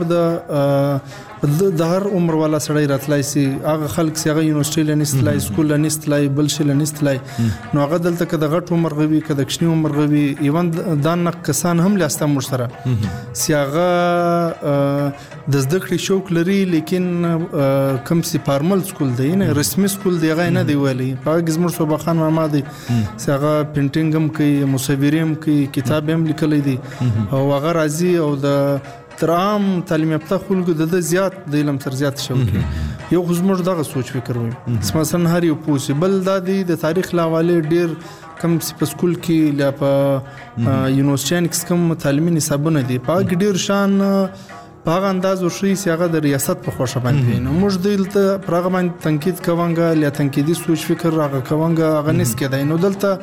به د هر عمر والا سړی راتلای سي. هغه خلک چې هغه یونیورسيټي لنستلای، سکول لنستلای، بل شي لنستلای، نو هغه دلته که د غټ عمر غوي که د کشنی عمر غوي ایون دا نه کسان هم لاسته مشتره سی هغه د زده کړې شوق لري لیکن کم سي فارمل سکول دی نه رسمي سکول دی هغه نه دی ویلي. په زموږ صبح خان ماما دی سی هغه پینټینګ هم کوي، مصوري هم کوي، کتاب هم لیکلی دی او هغه راځي او د تر عام تعلیم یافته خلکو د زیات د علم سره زیات شوق یو خو زموږ دغه سوچ فکر وي. مثلا هر یو پوسیبل دا دی د تاریخ لاواله ډیر کم په سکول کې لا په یونیورسيټي کې کم تعلیمي نصابونه دي په ډیر شان په هغه انداز ورشي چې هغه د ریاست په خوښه باندې نو موږ دلته پر هغه باندې تنقید کوونګه یا تنقیدي سوچ فکر راغه کوونګه هغه نس کېدای. نو دلته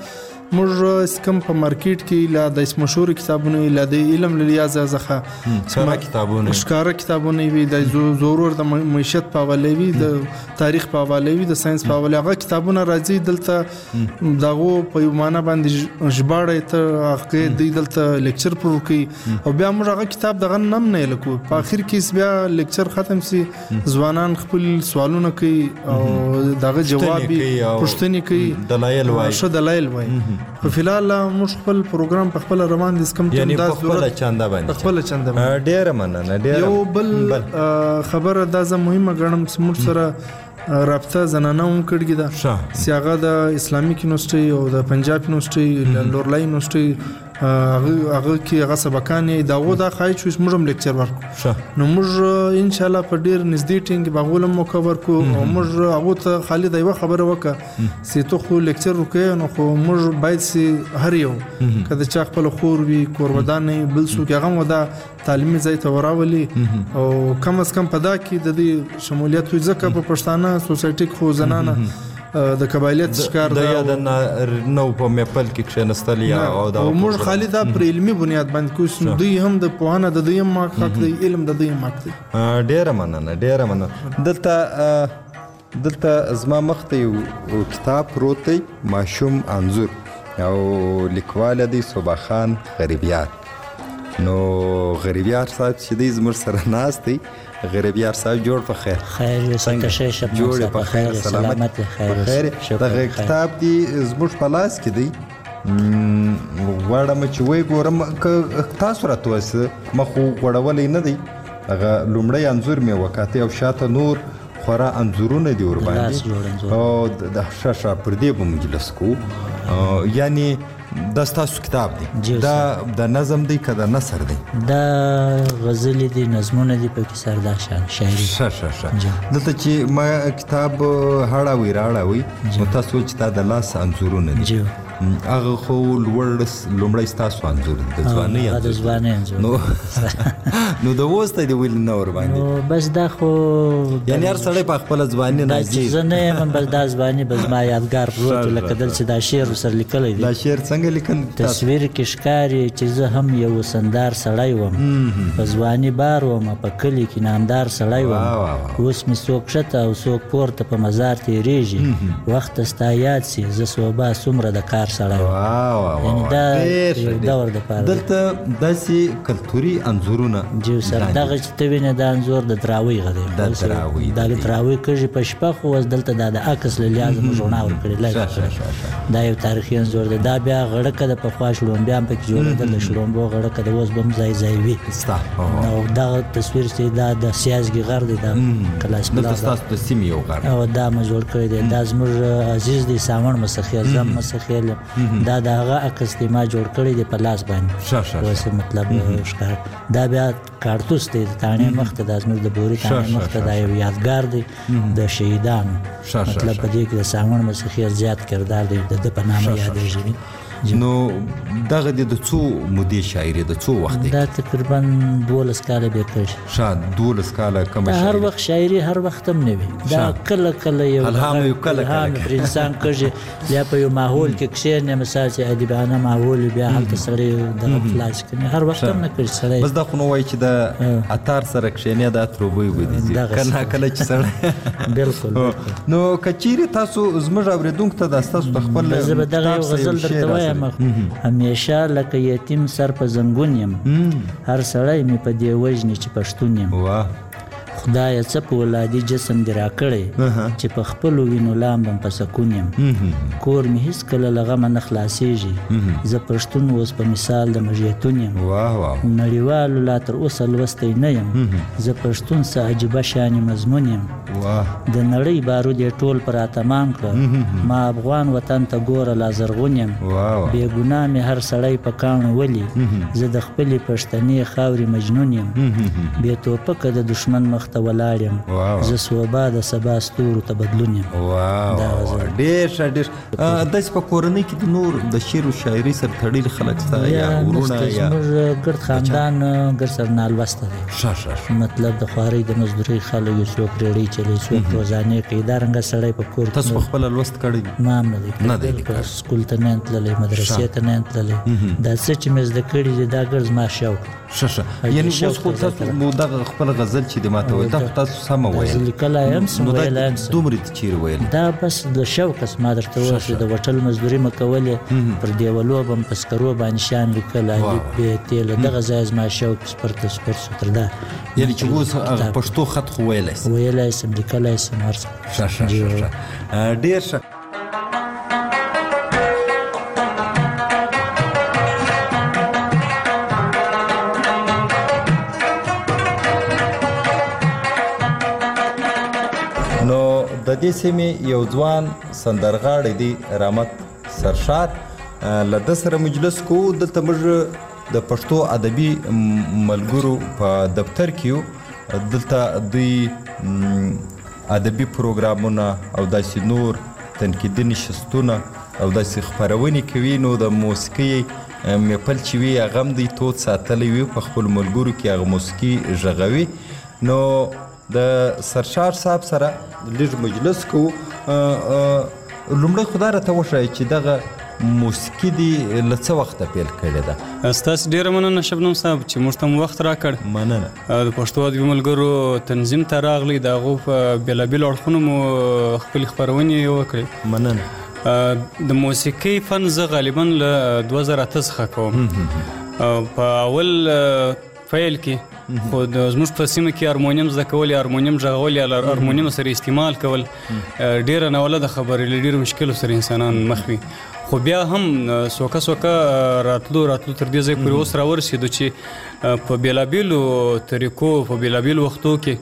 موږ سکم په مارکیټ کې لا د مشهور کتابونه لا د علم لیاز ځخه ښکارا کتابونه ښکارا کتابونه وي د ضرور د معیشت په حواله وي د تاریخ په حواله وي د ساينس په حواله هغه کتابونه راځي دلته دغه په یو معنا باندې ژباړه ته هغه د دلته لیکچر پر کوي او بیا موږ هغه کتاب دغه نم نه لیکو په اخر کې بیا لیکچر ختم سي ځوانان خپل سوالونه کوي او دغه جواب پوښتنې کوي دلایل وایي شو دلایل وایي. په فلال موږ خپل پروګرام په خپل روان دي سکم ټیم دا ضرورت چاندا باندې خپل چاندا باندې ډیر مننه. ډیر یو بل خبره دا زه مهمه ګڼم چې موږ سره رابطه زنانه هم کړی دا سیاغه د اسلامیک یونیورسيټي او د پنجاب یونیورسيټي لورلای یونیورسيټي هغه کې هغه سبقان داغه دا خای چې موږ هم لیکچر ورکو. نو موږ ان شاء الله په ډیر نږدې ټینګ باغول موقع ورکو او موږ هغه ته خالي دا یو خبره وکړه چې ته خو لیکچر وکې نو خو موږ باید سي هر یو کله چې خپل خور وي کورودان بل څوک هغه ودا تعلیمي ځای ته وراولي او کم از کم په دا کې د دې شمولیت ځکه په پښتانه سوسایټي خو زنانه د قبایلیت شکار د یاد نو په میپل کې کښنستل یا او دا موږ خالي دا پر علمي بنیاد باندې کوم دوی هم د پوهانه د دوی هم حق دی علم د دوی هم حق دی. ډیر مننه ډیر مننه. دلته زما مخته یو کتاب پروت دی ماشوم انځور او لیکوال دی صبح خان غریبیار. نو غریبیار صاحب چې دی زموږ سره ناست دی. غریبیار صاحب جوړ په خیر. خیر یې ستشه شپ جوړ په خیر سلامت خیر. دا کتاب دی زموږ په لاس کې دی. غواړم چې وای ګورم که تاسو راته وسه مخ غوړولې نه دی هغه لومړی انځور مې وکاته او شاته نور خورا انځورونه دی ور باندې او د شاشه پر دې به مجلس کو یعنی دا ستاسو کتاب دی دا د نظم دی که د نثر دی؟ دا غزل دی نظمونه دی په کې سردا شاعري. دلته چې ما کتاب هړاوي راړاوي نو تاسو چې دا د لاس انځورونه دي هغه خو لومړی ستاسو انځور د ځوانۍ د ځوانۍ انځور نو د اوس ته دې ولې نه ورباندې بس دا خو یعنې هر سړی په خپله ځواني نازېږي زه نه یم بس دا ځواني به زما یادګار پروت لکه دلته دا شعر ورسره لیکلی دی دا شعر څنګه لیکل تصویر کې ښکاري چې زه هم یو وسندار سړی وم په ځواني بار وم په کلي کې نامدار سړی وم اوس مې څوک ښکته او څوک پورته په مزار تېرېږي وخت ستا یاد سي زه صوبه څومره د کار سړی وم یعنې دا یو دور دپاره دلته داسې کلتوري انځورونه جو سره دغه چې ته وینې دا انځور د دراوۍ غدی دا دراوۍ کږي په شپه خو اوس دلته دا د عکس له لحاظه موږ رڼا ورکړې دا یو تاریخي انځور دی دا بیا غړکه د پخوا شړومبیا هم پکې جوړېدل د شړومبو غړکه د اوس به هم ځای ځای وي او دغه تصویر چې دا د سیازګي غر دی دا کلاس دلته ستاسو د سیمې یو غر او دا مو جوړ کړی دی دا زموږ عزیز دی ساوڼ مسخیل زم مسخیل دا د هغه عکس دی ما جوړ کړی دی په لاس باندې اوس مطلب ښکار دا بیا کارتوس دی د تاڼې مخ ته دا زموږ د بوري تاڼې مخ ته دا یو یادګار دی د شهیدانو مطلب په دې کې د ساوڼ مسخیل زیات کردار دی د په نامه یادېږي نو دغه د څو مودې شاعري د څو وخت دا تقریبا 12 کاله به کړي شاید 12 کاله کوم شاعري هر وخت شاعري هر وخت هم نه وي دا کله کله یو الهام یو کله انسان کوي یا په یو ماحول کې کښینه مثال چې ادیبانه ماحول بیا هلته سړی د خلاص کوي هر وخت هم نه کوي سړی بس دا خو نو وایي چې د اتار سره کښینه د تروبوي ودی کنه کله چې سړی بالکل نو کچيري تاسو زموږ اوریدونکو ته د تاسو خپل دغه غزل درته وایم همیشه لکه یتیم سر په زنګون یم هر سړی مې په دې وژني چې پښتون یم خدایه څه په ولادي جسم دې راکړی چې په خپلو وینو لامبم په سکون یم کور مې هېڅکله له غمه نه خلاصېږي زه پښتون اوس په مثال د مژیتون یم نړیوالو لا تر اوسه لوستی نه یم زه پښتون څه عجیبه شانې مضمون یم د نړۍ بارود یې ټول پر اتمام کړه ما افغان وطن ته ګوره لا زرغون یم بې ګناه مې هر سړی په کاڼو ولي زه د خپلې پښتنې خاورې مجنون یم بې توپکه د دښمن مخ ته ولاړ یم زه صوبه د سبا ستورو ته بدلون یم ډېر ښه ډېر داسې په کورنۍ کې د نور د شعر و شاعري سره تړلي خلک شته یا وروڼه یا زموږ ګرد خاندان ګرد سره نالوسته دی مطلب د خوارۍ د مزدورۍ خلک یو څوک ریړۍ چلی څوک روزانې کوي دا رنګه سړی په کور تاسو په خپله لوست کړی ما هم نه دی سکول ته نه یم تللی مدرسې ته نه یم تللی دا څه چې مې زده کړي دي دا ګرد زما شوق یعنې اوس خو تاسو دغه خپل غزل چې د ماته وایي دا خو تاسو سمه ویل لیکلی هم سم ویلی هم سم دومره دې چیرې ویل دا بس د شوق ما درته وویل چې د وټل مزدوري مه کولې پر دیوالو به م په سکرو باندې شیان لیکل الف ب ت له دغه ځایه زما شوق سپر ته سپر سو تر دا یعنې چې اوس پښتو خط خو ویلی سم ویلی سم لیکلی سم هر څه ډېر ښه نو د دې سیمې یو ځوان سندرغاړی دی رحمت سرشار له ده سره مجلس کوو دلته موږ د پښتو ادبي ملګرو په دفتر کې یو دلته دوی ادبي پروګرامونه او داسې نور تنقیدي نشستونه او داسې خپرونې کوي نو د موسیقۍ محفل چې وي هغه هم دوی تود ساتلی وي په خپلو ملګرو کې هغه موسیقي غږوي نو د سرشار صاحب سره لږ مجلس کوو لومړی خو دا راته وښایي چې دغه موسیقي دې له څه وخته پیل کړې ده ستاسو ډېره مننه شبنم صاحب چې موږ ته وخت راکړ مننه د پښتو ادبي ملګرو تنظیم ته راغلی د هغو په بېلابېلو اړخونو مو خپلې خپرونې وکړې مننه د موسیقۍ فن زه غالبا له 2008 څخه کوم په اول فیل کې خو زموږ په سیمه کې هارمونیم زده کول یا هارمونیم غږول یا هارمونیم سره استعمال کول ډېره ناولده خبرې له ډېرو مشکلو سره انسانان مخ وي خو بیا هم سوکه راتلو تر دې ځای پورې اوس راورسېدو چې په بېلابېلو طریقو په بېلابېلو وختو کې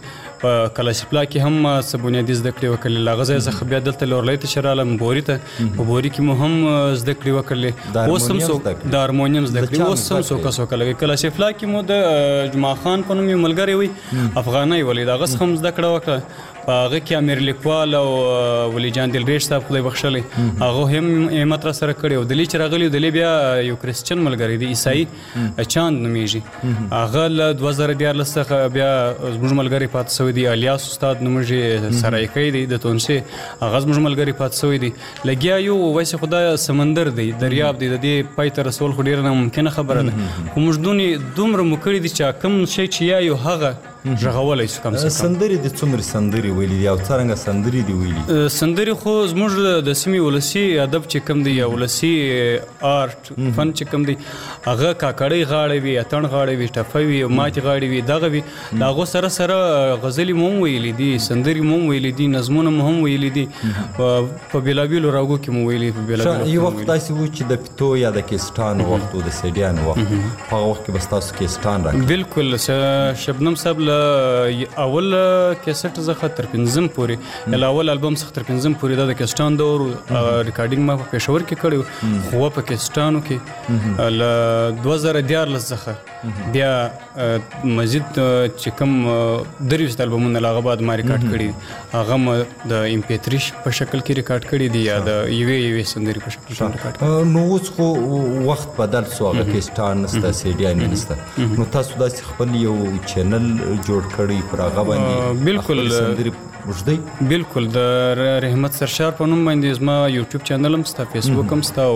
په کلاشپلا کې هم څه بنیادي زده کړې وکړلې له هغه ځایه څخه بیا دلته لورلی ته چې رالم بوري ته په بوري کې مو هم زده کړې وکړلې اوس هم د هارمونیم زده کړې اوس هم څوکه څوکه لګوي کلاشپلا کې مو د جمعه خان په نوم یو ملګری وي افغانی ولید هغه څخه هم زده کړه وکړه په هغه کې امیر لیکوال او ولی جان دلریش صاحب خدای بخښلی هغه هم همت را سره کړی او دلی چې راغلی دلی بیا یو کرسچن ملګری دی عیسائی چاند نومیږي هغه له 2014 څخه بیا زموږ ملګری پاتې شوی دی الیاس استاد نومیږي سرایکی دی د تونسي هغه زموږ ملګری پاتې شوی دی لګیا یو وایسه خدای سمندر دی دریاب دی د دې پای ته رسول خو ډېره ناممکنه خبره ده خو موږ دومره مو کړي دي چې کوم شی چې یا یو هغه غږولی شو کم څه کم سندرې د څومره سندرې ویلي دي او څرنګه سندرې دي ویلي سندرې خو زموږ د سیمې ولسي ادب چې کوم دی یا ولسي آرټ فن چې کوم دی هغه کاکړۍ غاړې وي اتڼ غاړې وي ټپه وي ماتې غاړې وي دغه وي د هغو سره سره غزلې مو هم ویلي دي سندرې مو هم ویلي دي نظمونه مو هم ویلي دي په بېلابېلو راګو کې مو ویلي په بېلابېلو یو وخت داسې و چې د پیتو یا د کیسټان وخت و د سیډیانو وخت په هغه وخت کې به ستاسو کیسټان راکړي بالکل شبنم صاحب اول کیسټ څخه تر 15 پورې ل اول البم څخه تر 15 پورې د کیسټان دور ریکارډینګ ما په پېښور کې کړی خو په کیسټانو کې ل 2014 څخه بیا مزید چې کوم دریوست البمونه لاغه بعد ما ریکارډ کړی هغه د ام پی 3 په شکل کې ریکارډ کړی دی یا د یوې سندري په شکل کې ریکارډ نو اوس خو وخت بدل شو هغه کیسټان نسته سیډیان نسته نو تاسو داسې خپل یو چینل جوړ کړی پر هغه باندې بالکل سندري وژدي بالکل د رحمت سرشار په نوم باندې زما یوټیوب چینل هم ستا فیسبوک هم ستا او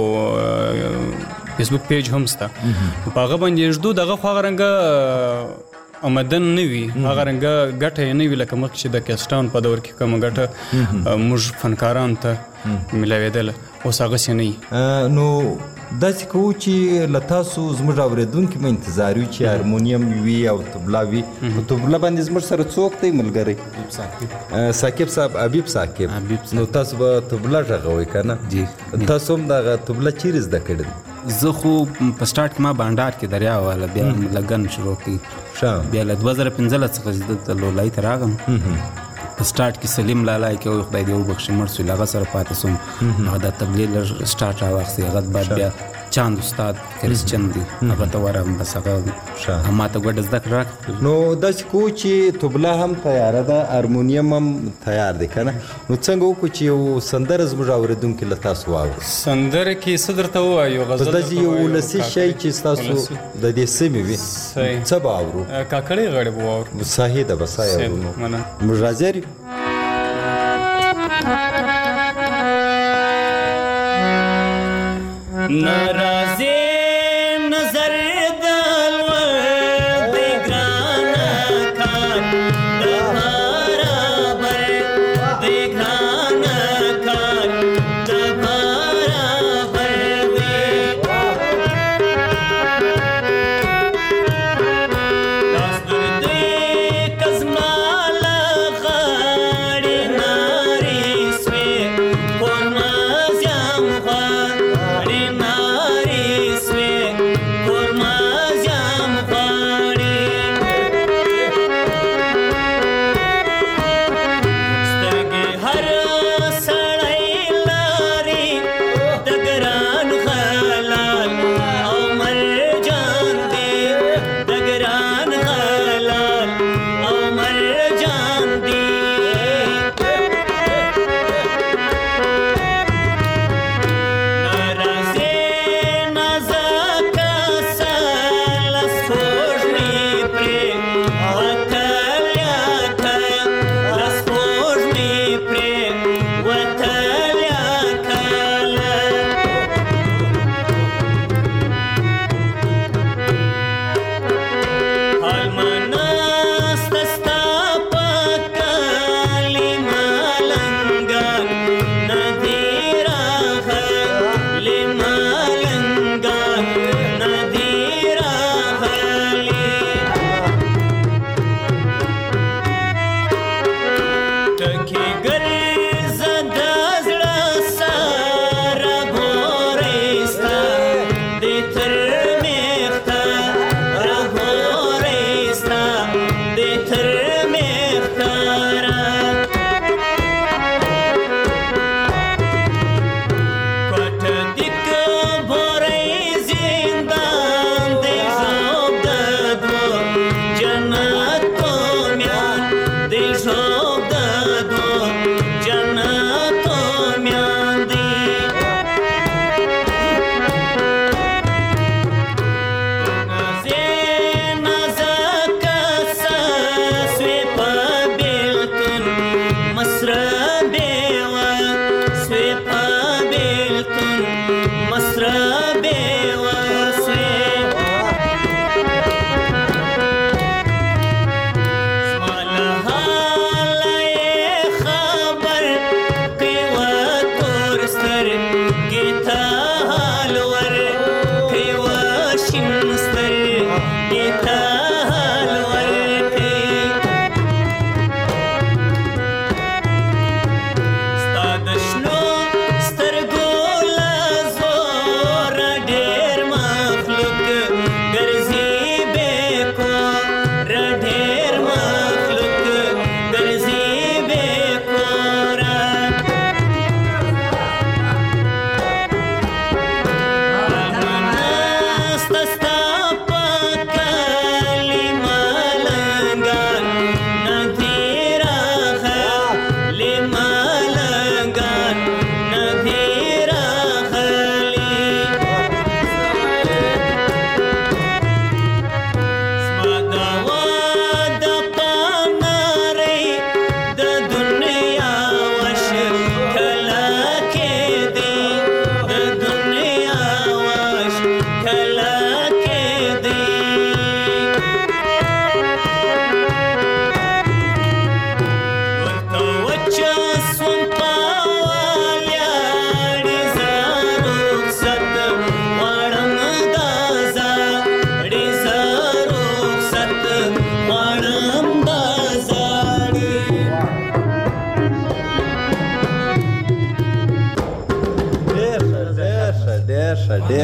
فیسبوک پیج هم ستا په هغه باندې ژدو دغه خو هغه رنګه آمدن نه وي هغه رنګه ګټه یې نه وي لکه مخکې چې د کیسټان په دور کې کومه ګټه موږ فنکاران ته ملاوېدله اوس هغسې نه وي نو داسې کوو چې له تاسو زموږ اورېدونکي به انتظار وي چې هارمونیم وي او طبله وي په طبله باندې زموږ سره څوک دی ملګری ثاقب صاحب حبیب ثاقب نو تاسو به طبله غږوئ که نه تاسو هم دغه طبله چیرې زده کړې زه خو په سټارټ کې ما بانډار کې دریا واله بیا لګن شروع کړي بیا له 2015 څخه دلته لولۍ ته راغم په سټارټ کې سلیم لالا کې خدای دې وبخښي مړ شو هغه سره پاتې سوم هغه د تبلیغ سټارټ راواخیستې هغه بعد بیا چاند استاد کرسچن دی هغه ته ورغلم بس هغه ما ته ګوډه زده کړه راکړه نو داسې کوو چې طبله هم تیاره ده هارمونیم هم تیار دی که نه نو څنګه وکړو چې یو سندره زموږ اورېدونکي له تاسو واورو سندره کې څه درته ووایو غزل داسې یو ولسي شی چې ستاسو د دې سیمې وي څه به اورو کاکړۍ غاړې به واورو صحیح ده بس اورو موږ راځي ناراضی نظر دلور دی گرانا کار دبارابر دی گرانا کار دبارابر وی لاس دردی کزمال غاڑی ناری سوی پرنازیم غاڑی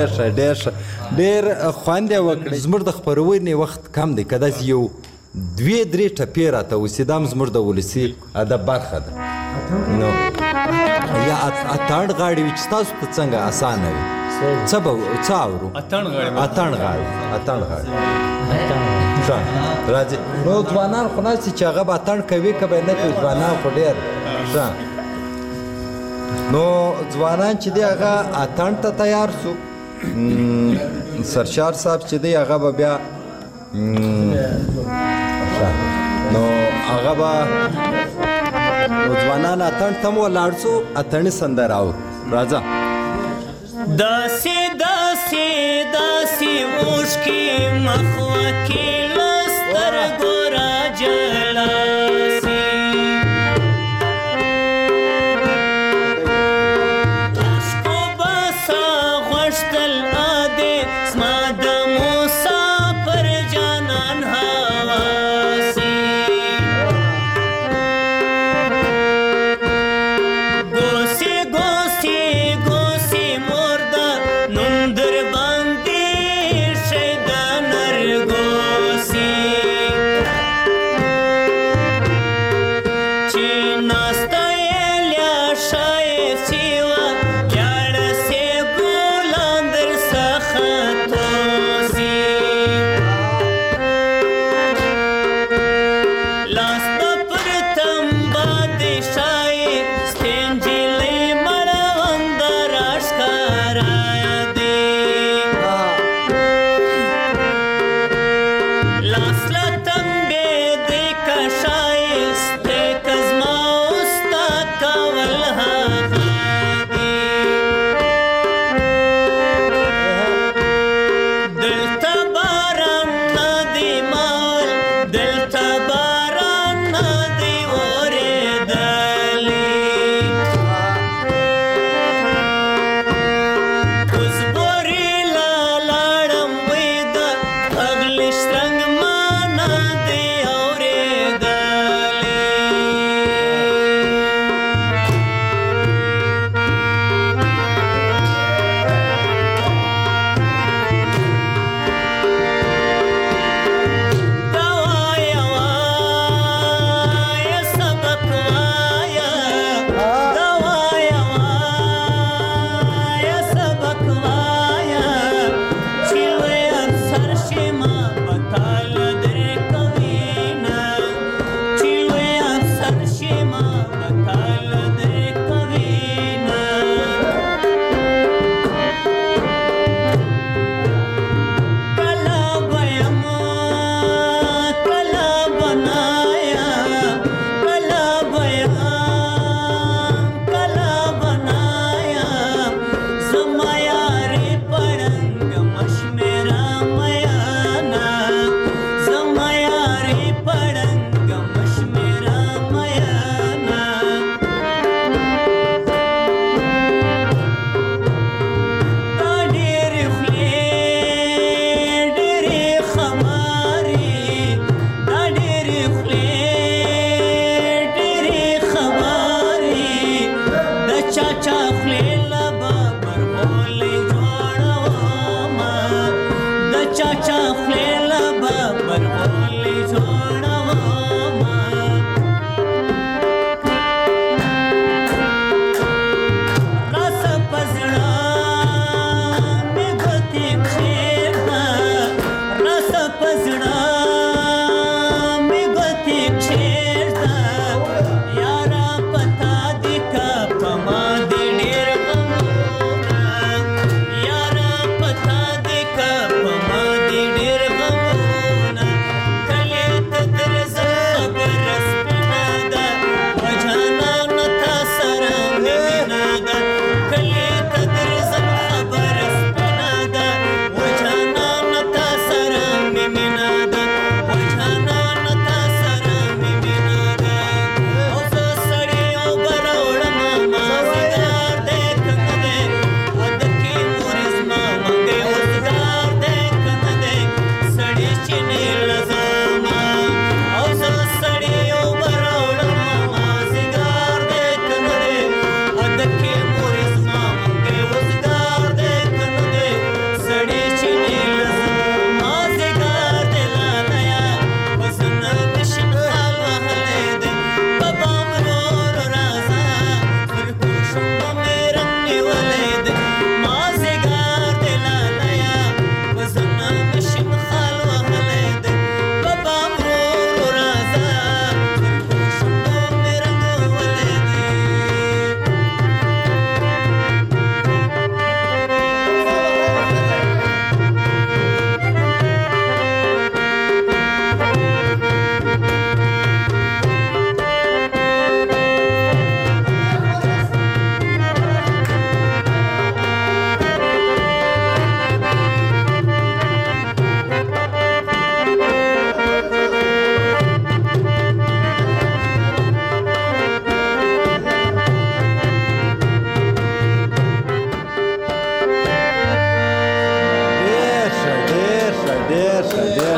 ډېر ښه ډېر خوند یې وکړی زموږ د خپرونې وخت کم دی که داسې یو 2-3 ټپې راته وسي دا هم زموږ د ولسي ادب برخه ده نو یا اتڼ غاړې وي چې تاسو ته څنګه اسانه وي څه اورو اتڼ غاړې ښه راځي نو ځوانان خو ناست چې هغه به اتڼ کوي که به یې نه کوي ځوانان خو ډېر ښه نو ځوانان چې دی هغه اتڼ ته تیار سو سرشار صاحب چې دی هغه به بیا نو هغه به ځوانان اتڼ ته م ولاړ سو اتڼي سندره اورو راځه داسې داسې داسې اوښکې مخوکې له سترګو راجلاسي اوښکو به سا غوښتل ادې زما د مسافر جانان هواسي ګوسې ګوسې ګوسې مرده نوم در باندې شي د نرګوسي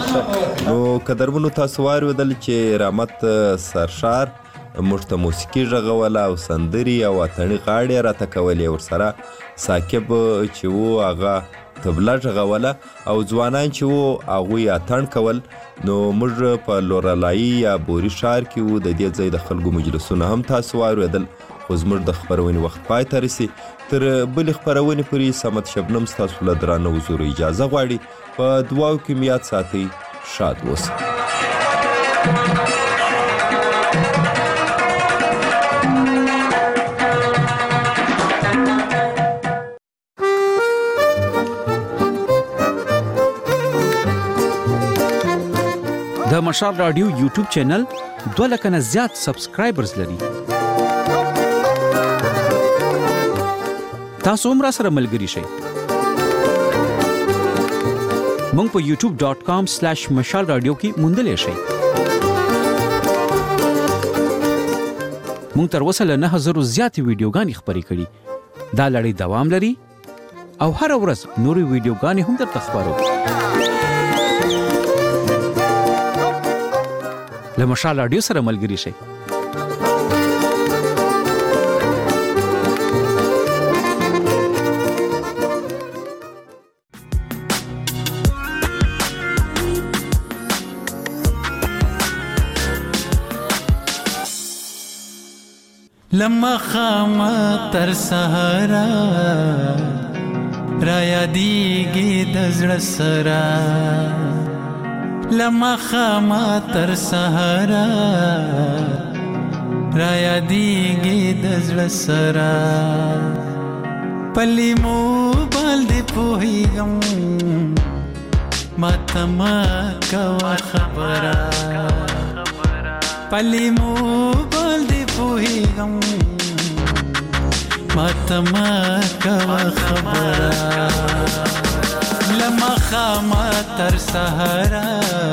نو قدرمنو تاسو واورېدل چې رحمت سرشار موږ ته موسیقي غږوله او سندرې او اتڼي غاړې راته کولې، ورسره ثاقب چې و هغه طبله غږوله او ځوانان چې و هغوی اتڼ کول. نو موږ په لورلایي یا بوري ښار کې و. د دې ځای د خلکو مجلسونه هم تاسو واورېدل. خو زموږ د خپرونې وخت پای ته رسي. تر بلې خپرونې پورې صمد شبنم ستاسو له درانه حضورو اجازه غواړي. په دعاو کې مو یاد ساتئ. شاد اوسئ. د مشال رادیو یوټیوب چینل 2 لک نه زیات سبسکرایبرز لري. تاسو هم راسره ملګري شئ. مونږ په youtube.com/مشال رادیو کې موندلای شئ. مونږ تر اوسه له 9000 زیاتې ویډیوګانې خپرې کړي. دا لړۍ دوام لري او هر ورځ نورې ویډیوګانې هم درته خپرو. له مشال رادیو سره ملګري شئ. لما خاما تر سهارا را یادیږي د زړه سره، لما خاما تر سهارا را یادیږي د زړه سره، پلی موبایل دی پوهیږم ماته ما کوه خبره، پلی موبایل دی پوهیږم ماته ما کوه خبره، لما خاما تر سهارا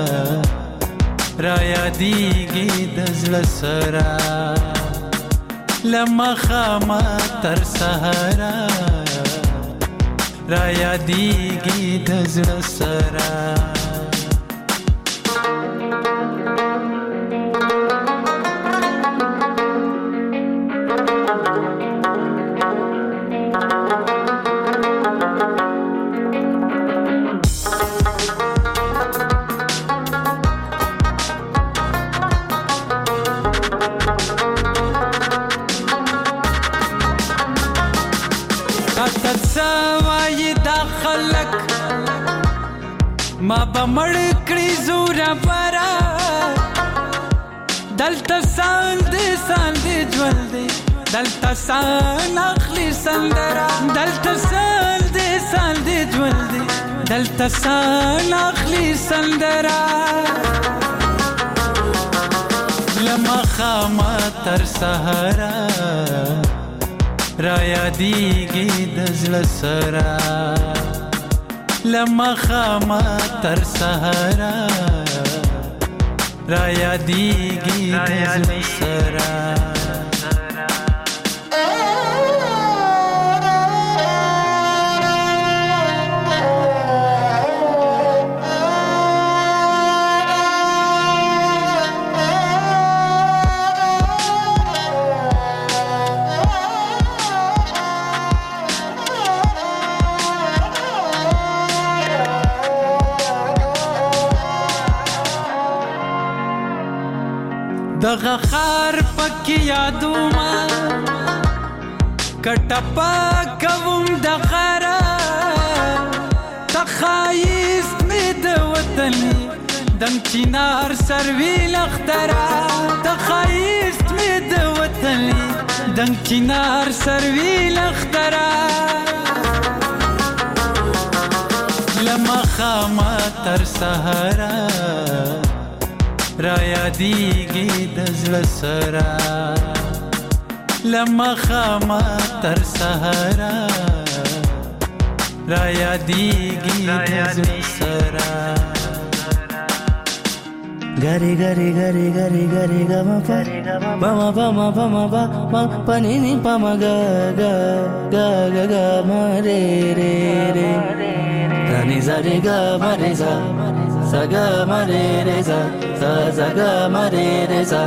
را یادیږي د زړه سره، لما خاما تر سهارا را یادیږي د زړه سره. ما بمړ کړی زورا پرا دلته ساند ژوند دی، دلته سان اخلي سندرا، دلته ساند ژوند دی، دلته سان اخلي سندرا، لما خاما تر سهارا را یادیږي د زړه سره، لما خاما تر سهارا را یادیږي د زړه سره. دغه خار پکې یادوما کټپا کوم د غرا تخایست می د وطن دم چینار سروي لخترا، تخایست می د وطن دم چینار سروي لخترا، لما خاما تر سهارا را یادیږي د زړه سره، لما خاما تر سهارا را یادیږي د زړه سره. Gari gari gari gari gari gama pa bama bama bama ba ma pani ni pama ga ga ga ga ga ma re re re ga ni za re ga ma re za sa ga ma re re za sa ga ma re re za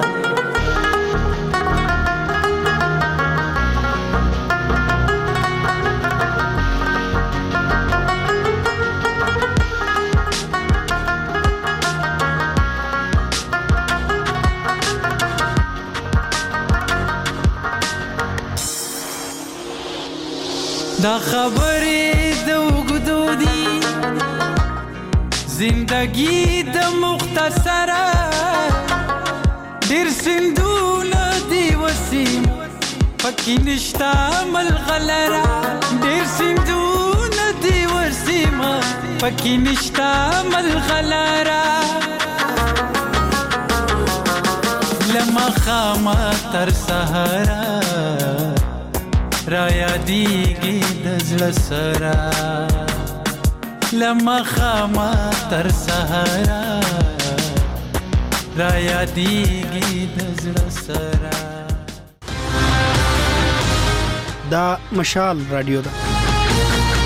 دا خبرې د اوږدو دي زندګي د مختصره ډېر سیندونه دي وسیم پکې نشته ملغلره ډېر سیندونه دي وسیم پکې نشته ملغلره له ماښامه تر سهاره را یادیږي د زړه سره له ماښامه تر سهاره را یادیږي د زړه سره. دا مشال رادیو ده.